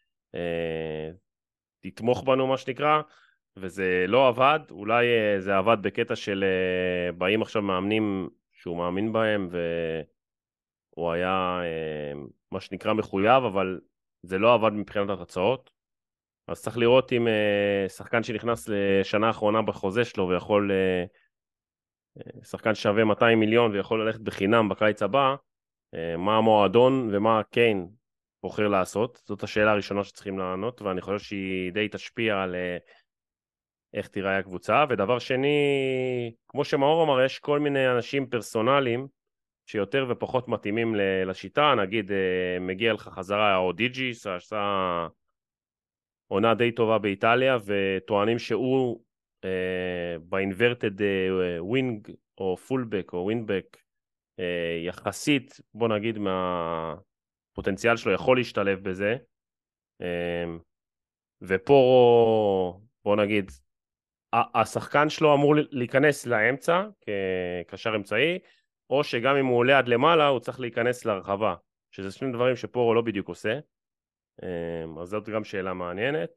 תתמוך בנו מה שנקרא, וזה לא עבד, אולי זה עבד בקטע של באים עכשיו מאמנים שהוא מאמין בהם, והוא היה מה שנקרא מחויב, אבל זה לא עבד מבחינת התוצאות. אז צריך לראות אם שחקן שנכנס לשנה האחרונה בחוזה שלו ויכול, שחקן שווה 200 מיליון ויכול ללכת בחינם בקיץ הבא, מה המועדון ומה קיין בוחר לעשות. זאת השאלה הראשונה שצריכים לענות, ואני חושב שהיא די תשפיע על איך תיראה הקבוצה. ודבר שני, כמו שמאור אמר, יש כל מיני אנשים פרסונליים שיותר ופחות מתאימים לשיטה. נגיד מגיע לך חזרה אודיג'י, שעשה עונה די טובה באיטליה, וטוענים שהוא באינברטד ווינג או פולבק או ווינבק יחסית, בוא נגיד, מהפוטנציאל שלו יכול להשתלב בזה. ופה בוא נגיד השחקן שלו אמור להיכנס לאמצע כקשר אמצעי, או שגם אם הוא עולה עד למעלה הוא צריך להיכנס לרחבה, שזה שני דברים שפורו לא בדיוק עושה. אז זאת גם שאלה מעניינת.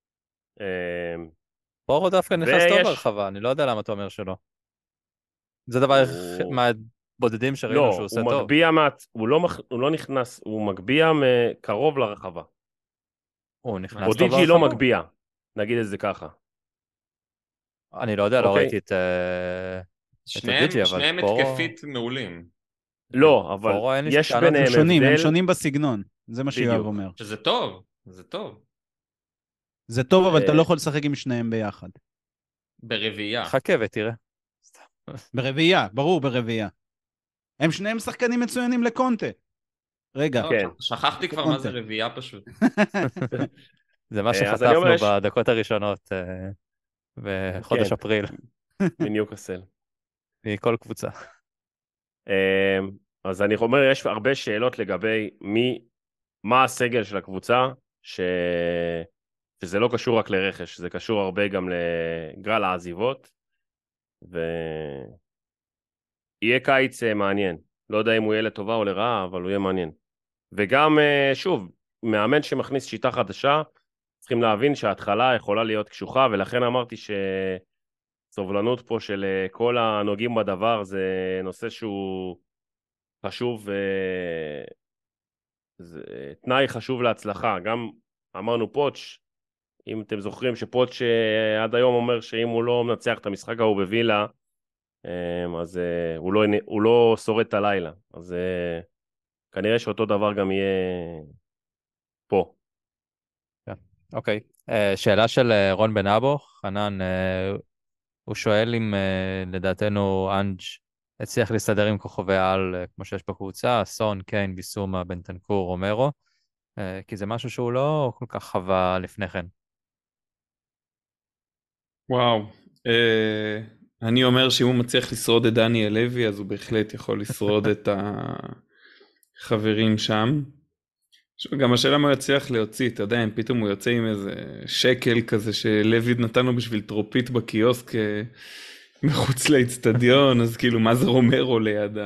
פורו דווקא נכנס טוב ברחבה, אני לא יודע למה אתה אומר שלא. זה דבר מהבודדים שראינו שהוא עושה טוב. הוא לא נכנס, הוא מגביע קרוב לרחבה. הוא נכנס טוב אודיג'י לא מגביע, נגיד את זה ככה. אני לא יודע, לא ראיתי את אודיג'י, אבל שניהם התקפית מעולים. לא, אבל יש ביניהם הבדל. הם שונים בסגנון, זה מה שיואב אומר. שזה טוב, זה טוב. זה טוב, אבל אתה לא יכול לשחק עם שניהם ביחד. ברביעייה. חכה ותראה. ברביעייה, ברור ברביעייה. הם שניהם שחקנים מצוינים לקונטה. רגע. שכחתי כבר מה זה רביעייה פשוט. זה מה שחטפנו בדקות הראשונות בחודש אפריל. מניוקאסל. מכל קבוצה. אז אני אומר, יש הרבה שאלות לגבי מה הסגל של הקבוצה, שזה לא קשור רק לרכש, זה קשור הרבה גם לגל העזיבות, ויהיה קיץ מעניין. לא יודע אם הוא יהיה לטובה או לרעה, אבל הוא יהיה מעניין. וגם, שוב, מאמן שמכניס שיטה חדשה, צריכים להבין שההתחלה יכולה להיות קשוחה, ולכן אמרתי שסובלנות פה של כל הנוגעים בדבר, זה נושא שהוא חשוב, זה תנאי חשוב להצלחה. גם אמרנו פוטש, אם אתם זוכרים שפוטש עד היום אומר שאם הוא לא מנצח את המשחק ההוא בווילה, אז הוא לא שורד את הלילה. אז כנראה שאותו דבר גם יהיה פה. אוקיי. שאלה של רון בן אבו, חנן, הוא שואל אם לדעתנו אנג' הצליח להסתדר עם כוכבי העל כמו שיש בקבוצה, סון, קיין, ביסומה, בנטנקור, רומרו, כי זה משהו שהוא לא כל כך חווה לפני כן. וואו, אני אומר שאם הוא מצליח לשרוד את דניאל לוי, אז הוא בהחלט יכול לשרוד את החברים שם. גם השאלה מה הוא יצליח להוציא, אתה יודע, אם פתאום הוא יוצא עם איזה שקל כזה שלוי נתנו בשביל טרופית בקיוסק מחוץ לאצטדיון, אז כאילו מה זה רומרו ליד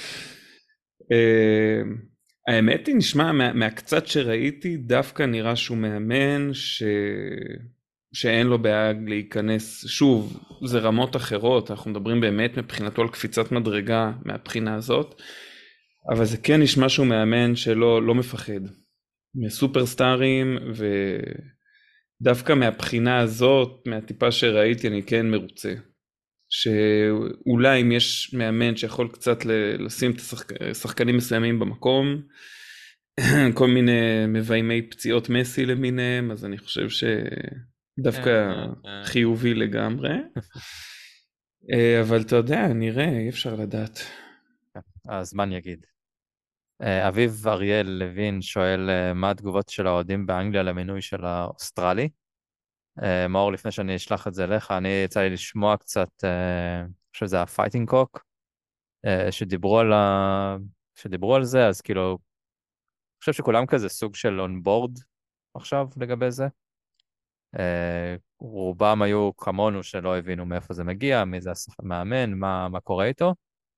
האמת היא, נשמע, מהקצת שראיתי, דווקא נראה שהוא מאמן שאין לו בעיה להיכנס, שוב, זה רמות אחרות, אנחנו מדברים באמת מבחינתו על קפיצת מדרגה מהבחינה הזאת, אבל זה כן נשמע שהוא מאמן שלא מפחד מסופרסטארים, ודווקא מהבחינה הזאת, מהטיפה שראיתי, אני כן מרוצה. שאולי אם יש מאמן שיכול קצת לשים את השחקנים מסוימים במקום, כל מיני מביימי פציעות מסי למיניהם, אז אני חושב שדווקא חיובי לגמרי. אבל אתה יודע, נראה, אי אפשר לדעת. הזמן יגיד. אביב אריאל לוין שואל מה התגובות של האוהדים באנגליה למינוי של האוסטרלי. מאור, לפני שאני אשלח את זה לך, אני יצא לי לשמוע קצת, אני חושב שזה הפייטינג קוק, שדיברו על זה, אז כאילו, אני חושב שכולם כזה סוג של אונבורד עכשיו לגבי זה. רובם היו כמונו שלא הבינו מאיפה זה מגיע, מי זה המאמן, מה קורה איתו.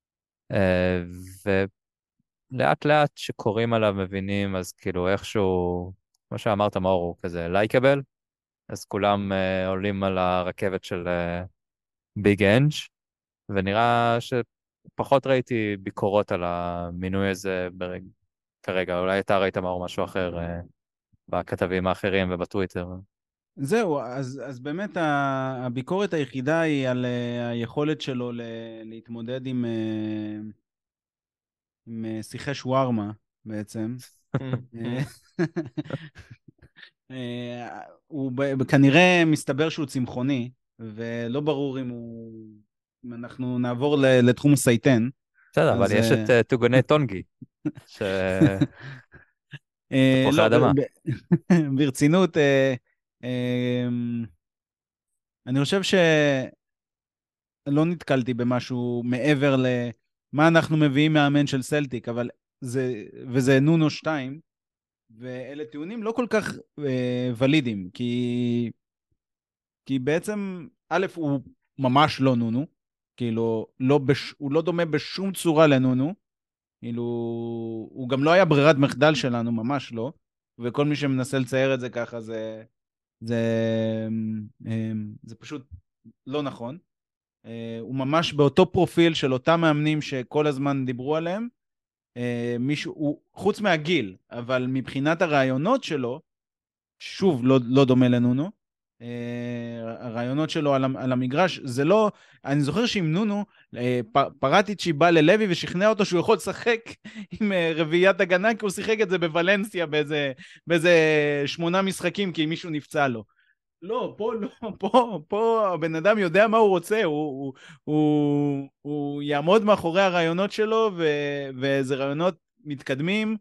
ולאט לאט שקוראים עליו מבינים, אז כאילו איכשהו, כמו שאמרת מאור, הוא כזה לייקבל, אז כולם עולים על הרכבת של ביג אנג', ונראה שפחות ראיתי ביקורות על המינוי הזה כרגע, אולי אתה ראית מאור משהו אחר בכתבים האחרים ובטוויטר. זהו, אז באמת הביקורת היחידה היא על היכולת שלו להתמודד עם שיחי שווארמה בעצם. הוא כנראה מסתבר שהוא צמחוני, ולא ברור אם אנחנו נעבור לתחום הסייטן. בסדר, אבל יש את טוגוני טונגי, תפוחי אדמה. ברצינות, אני חושב שלא נתקלתי במשהו מעבר למה אנחנו מביאים מהאמן של סלטיק, וזה נונו 2, ואלה טיעונים לא כל כך ולידים, כי בעצם, א', הוא ממש לא נונו, כאילו, הוא לא דומה בשום צורה לנונו, כאילו, הוא גם לא היה ברירת מחדל שלנו, ממש לא, וכל מי שמנסה לצייר את זה ככה, זה פשוט לא נכון. הוא ממש באותו פרופיל של אותם מאמנים שכל הזמן דיברו עליהם, הוא חוץ מהגיל, אבל מבחינת הרעיונות שלו, שוב לא דומה לנונו, הרעיונות שלו על המגרש, זה לא, אני זוכר שעם נונו, פרטיצ'י בא ללוי ושכנע אותו שהוא יכול לשחק עם רביעיית הגנה, כי הוא שיחק את זה בוולנסיה באיזה 8 משחקים, כי מישהו נפצע לו. לא, פה הבן אדם יודע מה הוא רוצה, הוא יעמוד מאחורי הרעיונות שלו, וזה רעיונות מתקדמים,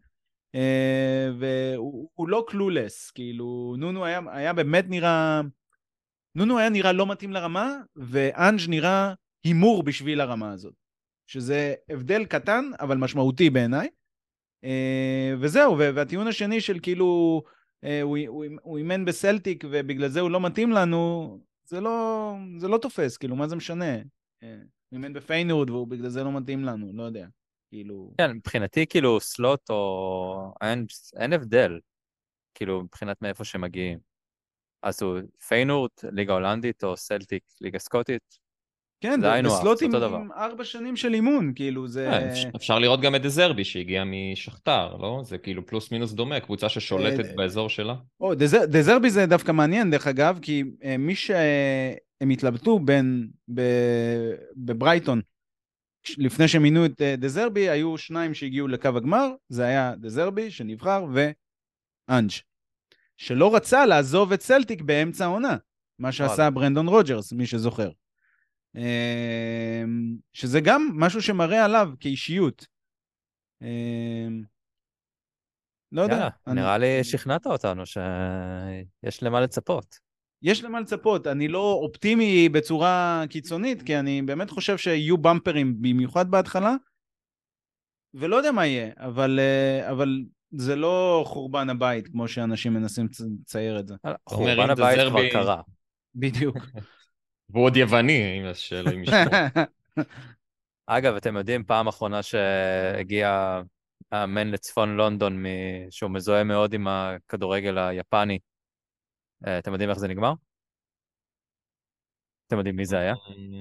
והוא לא קלולס, כאילו, נונו היה באמת נונו היה נראה לא מתאים לרמה, ואנג' נראה הימור בשביל הרמה הזאת, שזה הבדל קטן, אבל משמעותי בעיניי, וזהו, והטיעון השני של כאילו, הוא אימן בסלטיק, ובגלל זה הוא לא מתאים לנו, זה לא תופס, כאילו, מה זה משנה? הוא אימן בפיינורד, והוא בגלל זה לא מתאים לנו, לא יודע. כאילו... כן, מבחינתי כאילו סלוט או אין הבדל, כאילו מבחינת מאיפה שמגיעים. אז הוא פיינורד, ליגה הולנדית, או סלטיק, ליגה סקוטית. כן, זה היינו וסלוט זה אותו דבר. עם 4 שנים של אימון, כאילו זה... אפשר לראות גם את דזרבי שהגיע משכתר, לא? זה כאילו פלוס מינוס דומה, קבוצה ששולטת באזור שלה. דזרבי זה דווקא מעניין דרך אגב, כי מי שהם התלבטו בברייטון, לפני שמינו את דזרבי, היו 2 שהגיעו לקו הגמר, זה היה דזרבי שנבחר ואנג' שלא רצה לעזוב את סלטיק באמצע העונה, מה שעשה ברנדון רוג'רס, מי שזוכר. שזה גם משהו שמראה עליו כאישיות. לא יודע. נראה לי שכנעת אותנו שיש למה לצפות. יש למה לצפות, אני לא אופטימי בצורה קיצונית, כי אני באמת חושב שיהיו במפרים במיוחד בהתחלה, ולא יודע מה יהיה, אבל זה לא חורבן הבית, כמו שאנשים מנסים לצייר את זה. חורבן הבית כבר קרה. בדיוק. והוא עוד יווני, אם השאלה אם ישמור. אגב, אתם יודעים, פעם אחרונה שהגיע האמן לצפון לונדון, שהוא מזוהה מאוד עם הכדורגל היפני, אתם יודעים איך זה נגמר? אתם יודעים מי זה היה?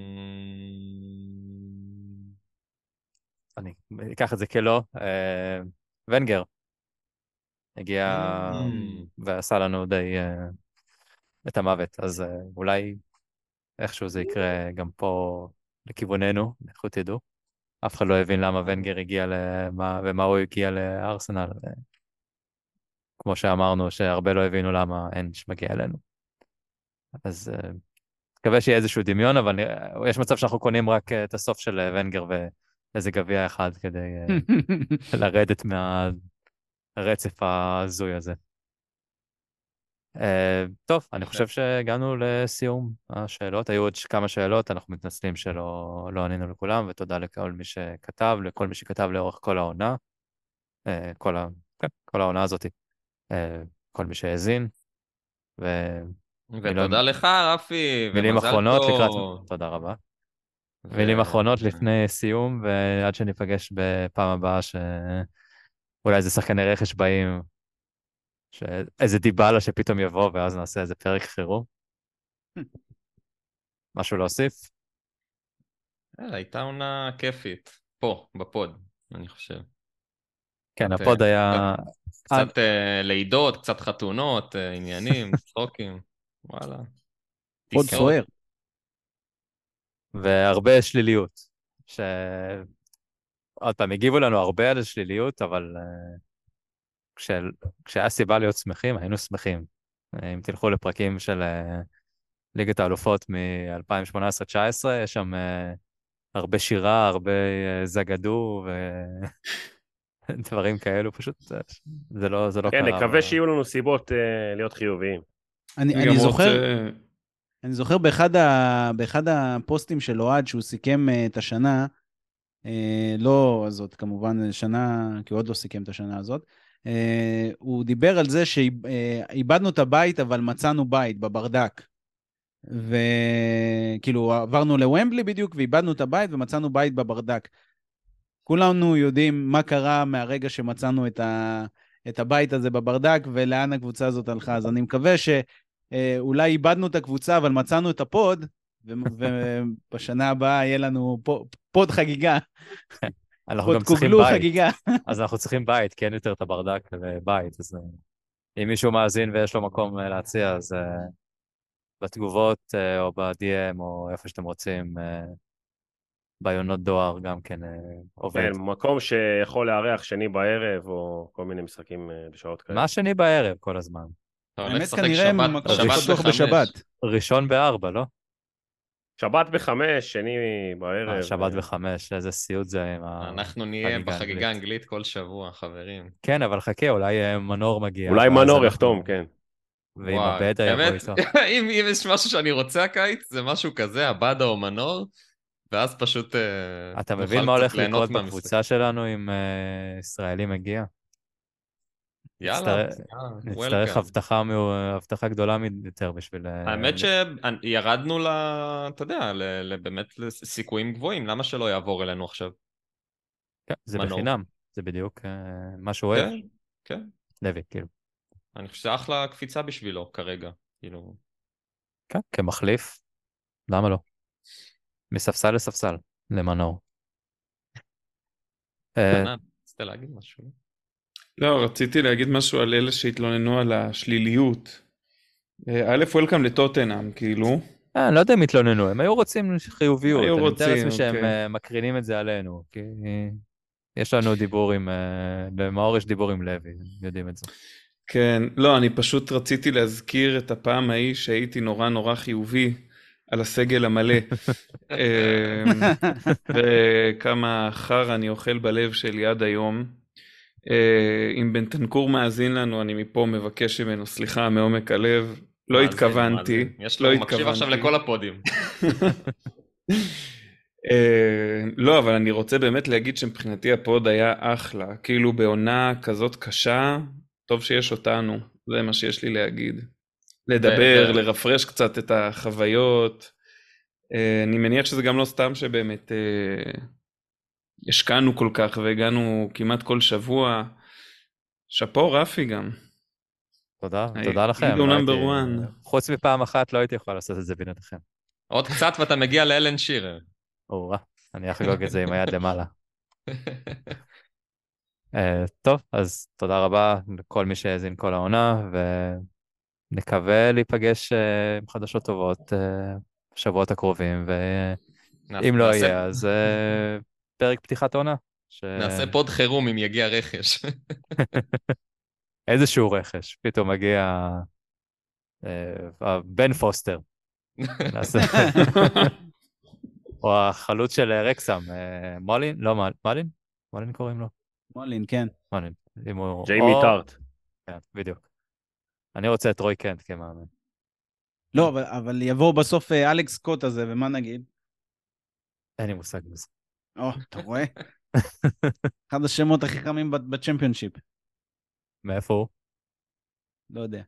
אני אקח את זה כלא. ונגר. הגיע ועשה לנו די את המוות, אז אולי איכשהו זה יקרה גם פה לכיווננו, לכו תדעו. אף אחד לא הבין למה ונגר הגיע ומה הוא הגיע לארסנל. כמו שאמרנו, שהרבה לא הבינו למה אנג' מגיע אלינו. אז מקווה שיהיה איזשהו דמיון, אבל יש מצב שאנחנו קונים רק את הסוף של ונגר ואיזה גביע אחד כדי לרדת מהרצף הזוי הזה. טוב, אני חושב שהגענו לסיום השאלות. היו עוד כמה שאלות, אנחנו מתנצלים שלא ענינו לכולם, ותודה לכל מי שכתב, לכל מי שכתב לאורך כל העונה, כל העונה הזאת, כל מי שהאזין, ותודה לך, רפי, מילים ומזל אחרונות לקראת... טוב. תודה רבה. מילים אחרונות לפני סיום, ועד שניפגש בפעם הבאה, שאולי איזה שחקני רכש באים, איזה דיבלה שפתאום יבוא, ואז נעשה איזה פרק חירום. משהו להוסיף? הייתה עונה כיפית, פה, בפוד, אני חושב. כן, הפוד היה... קצת לידות, קצת חתונות, עניינים, צחוקים, וואלה. עוד טיסות. סוער. והרבה שליליות. עוד פעם, הגיבו לנו הרבה על שליליות, אבל כשהיה סיבה להיות שמחים, היינו שמחים. אם תלכו לפרקים של ליגת האלופות מ-2018-19, יש שם הרבה שירה, הרבה זגדו ודברים כאלו, פשוט זה לא כן, קרה. נקווה שיהיו לנו סיבות להיות חיוביים. אני זוכר באחד הפוסטים של אוהד שהוא סיכם את השנה, לא הזאת כמובן שנה, כי הוא עוד לא סיכם את השנה הזאת, הוא דיבר על זה שאיבדנו את הבית אבל מצאנו בית בברדק, וכאילו עברנו לוומבלי בדיוק ואיבדנו את הבית ומצאנו בית בברדק. כולנו יודעים מה קרה מהרגע שמצאנו את הבית הזה בברדק ולאן הקבוצה הזאת הלכה, אז אני מקווה שאולי איבדנו את הקבוצה אבל מצאנו את הפוד, ובשנה הבאה יהיה לנו פוד חגיגה. אנחנו גם צריכים בית. חגיגה. אז אנחנו צריכים בית, כי אין יותר את הברדק לבית. אז אם מישהו מאזין ויש לו מקום להציע, אז בתגובות או ב-DM או איפה שאתם רוצים, ביונות דואר גם כן עובד. כן, מקום שיכול לארח שני בערב או כל מיני משחקים בשעות כאלה. מה שני בערב כל הזמן? האמת כנראה מקום שפתוח בשבת. ראשון ב-4, לא? שבת ב-5, שני בערב. שבת ב-5, איזה סיוט זה עם אנחנו נהיה בחגיגה אנגלית כל שבוע, חברים. כן, אבל חכה, אולי מנור מגיע. אולי מנור יחתום, כן. ועם הבדה יבוא איתו. אם יש משהו שאני רוצה הקיץ, זה משהו כזה, הבדה או מנור, ואז פשוט... אתה מבין מה הולך לקרות בקבוצה שלנו אם ישראלי מגיע? יאללה, נצטרך הבטחה גדולה יותר בשביל... האמת שירדנו אתה יודע, באמת לסיכויים גבוהים, למה שלא יעבור אלינו עכשיו? כן, זה בחינם, זה בדיוק מה שהוא אוהב. כן. לוי, כאילו. אני חושב שזה אחלה קפיצה בשבילו כרגע, כאילו. כן, כמחליף, למה לא? מספסל לספסל, למנור. רצית להגיד משהו? לא, רציתי להגיד משהו על אלה שהתלוננו על השליליות. א', וולקאם לטוטנהאם, כאילו. אני לא יודע אם התלוננו, הם היו רוצים חיוביות. היו רוצים, אני מתאר לעצמי שהם מקרינים את זה עלינו, כי יש לנו דיבור עם... במאור יש דיבור עם לוי, יודעים את זה. כן, לא, אני פשוט רציתי להזכיר את הפעם ההיא שהייתי נורא נורא חיובי על הסגל המלא. וכמה חר אני אוכל בלב שלי עד היום. אם בנטנקור מאזין לנו, אני מפה מבקש ממנו סליחה מעומק הלב. לא התכוונתי. יש לו, הוא מקשיב עכשיו לכל הפודים. לא, אבל אני רוצה באמת להגיד שמבחינתי הפוד היה אחלה. כאילו בעונה כזאת קשה, טוב שיש אותנו. זה מה שיש לי להגיד. לדבר, לרפרש קצת את החוויות. אני מניח שזה גם לא סתם שבאמת השקענו כל כך והגענו כמעט כל שבוע. שפו רפי גם. תודה לכם. חוץ מפעם אחת לא הייתי יכול לעשות את זה בינתכם. עוד קצת ואתה מגיע לאלן שירר. אני אחגוג את זה עם היד למעלה. טוב, אז תודה רבה לכל מי שהאזין כל העונה, ונקווה להיפגש עם חדשות טובות בשבועות הקרובים, ואם לא יהיה, אז פרק פתיחת עונה. נעשה פוד חירום אם יגיע רכש. איזשהו רכש, פתאום מגיע בן פוסטר. או החלוץ של רקסם, מולין? לא, מולין? מולין קוראים לו? מולין, כן. מולין. ג'יימי טארט. כן, בדיוק. אני רוצה את רוי קנט כמאמן. לא, אבל יבוא בסוף אלכס סקוט הזה, ומה נגיד? אין לי מושג בזה. אתה רואה? אחד השמות הכי חמים בצ'מפיונשיפ. מאיפה הוא? לא יודע.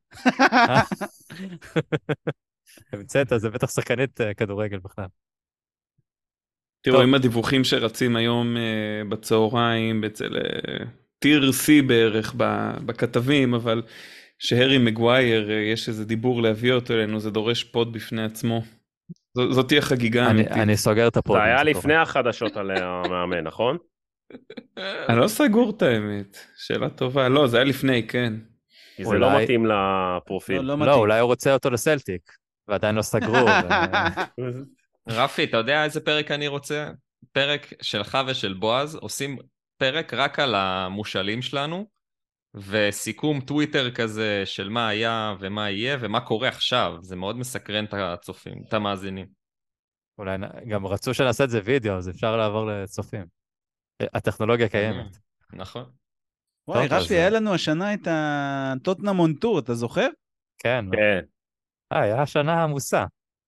המצאת, זה בטח שחקנית כדורגל בכלל. תראו, עם הדיווחים שרצים היום בצהריים, אצל טיר C בערך בכתבים, אבל שהרי מגווייר, יש איזה דיבור להביא אותו אלינו, זה דורש פוד בפני עצמו. זאת תהיה חגיגה אמיתית. אני סוגר את הפוד. זה היה לפני החדשות על המאמן, נכון? אני לא סגור את האמת, שאלה טובה. לא, זה היה לפני, כן. כי זה לא מתאים לפרופיל. לא, אולי הוא רוצה אותו לסלטיק, ועדיין לא סגרו. רפי, אתה יודע איזה פרק אני רוצה? פרק שלך ושל בועז, עושים פרק רק על המושלים שלנו, וסיכום טוויטר כזה של מה היה ומה יהיה ומה קורה עכשיו. זה מאוד מסקרן את הצופים, את המאזינים. אולי גם רצו שנעשה את זה וידאו, אז אפשר לעבור לצופים. הטכנולוגיה קיימת. נכון. וואי, רפי, היה לנו השנה את הטוטנהאם און טור, אתה זוכר? כן. כן. היה שנה עמוסה.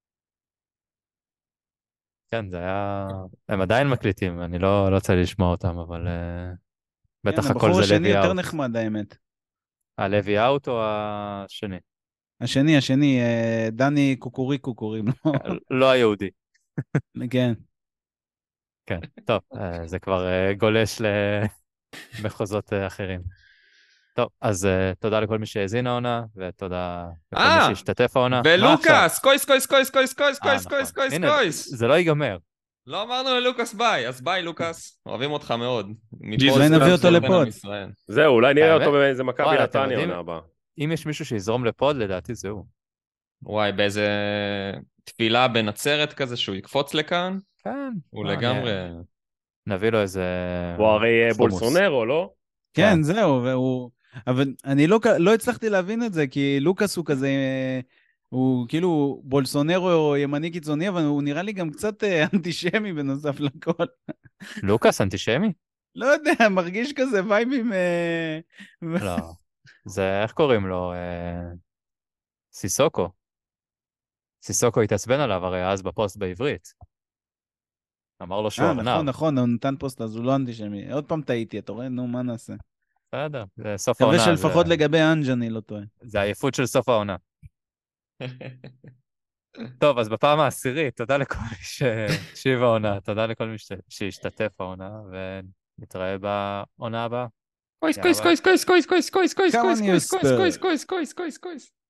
כן, זה היה... הם עדיין מקליטים, אני לא רוצה לשמוע אותם, אבל בטח הכל זה הבחור השני לוי יותר אאוט. נחמד, האמת. הלוי אאוט או השני? השני, דני קוקוריקו קוראים לו. לא היהודי. כן. כן, טוב, זה כבר גולש למחוזות אחרים. טוב, אז תודה לכל מי שהאזין העונה, ותודה לכל מי שהשתתף העונה. ולוקאס, קויס, קויס, קויס, קויס, קויס, קויס, נכון. קויס, קויס, הנה, קויס. זה לא ייגמר. לא אמרנו ללוקאס ביי, אז ביי לוקאס, אוהבים אותך מאוד. אולי נביא אותו לפוד. זהו, אולי נראה אותו באיזה מכבי וואלה, אתם נתניה יודעים- עונה הבאה. אם יש מישהו שיזרום לפוד, לדעתי זהו. וואי, באיזה תפילה בנצרת כזה שהוא יקפוץ לכאן, כן. הוא לגמרי... נביא לו איזה... הוא הרי חומוס. בולסונרו, לא? כן, זהו, והוא... אבל אני לא הצלחתי להבין את זה, כי לוקאס הוא כזה... הוא כאילו בולסונרו ימני קיצוני, אבל הוא נראה לי גם קצת אנטישמי בנוסף לכל. לוקאס אנטישמי? לא יודע, מרגיש כזה וייבים... לא. זה, איך קוראים לו? סיסוקו. סיסוקו התעצבן עליו הרי אז בפוסט בעברית. אמר לו שהוא ארנב. נכון, הוא נתן פוסט, אז הוא לא אנטישמי. עוד פעם טעיתי, אתה רואה? נו, מה נעשה? בסדר, זה סוף העונה. מקווה שלפחות לגבי אנג' אני לא טועה. זה העייפות של סוף העונה. טוב, אז בפעם העשירית, תודה לכל מי שהקשיב העונה, תודה לכל מי שהשתתף העונה, ונתראה בעונה הבאה. קויס, קויס, קויס, קויס, קויס, קויס, קויס, קויס, קויס, קויס, קויס, קויס, קויס, קויס, קויס.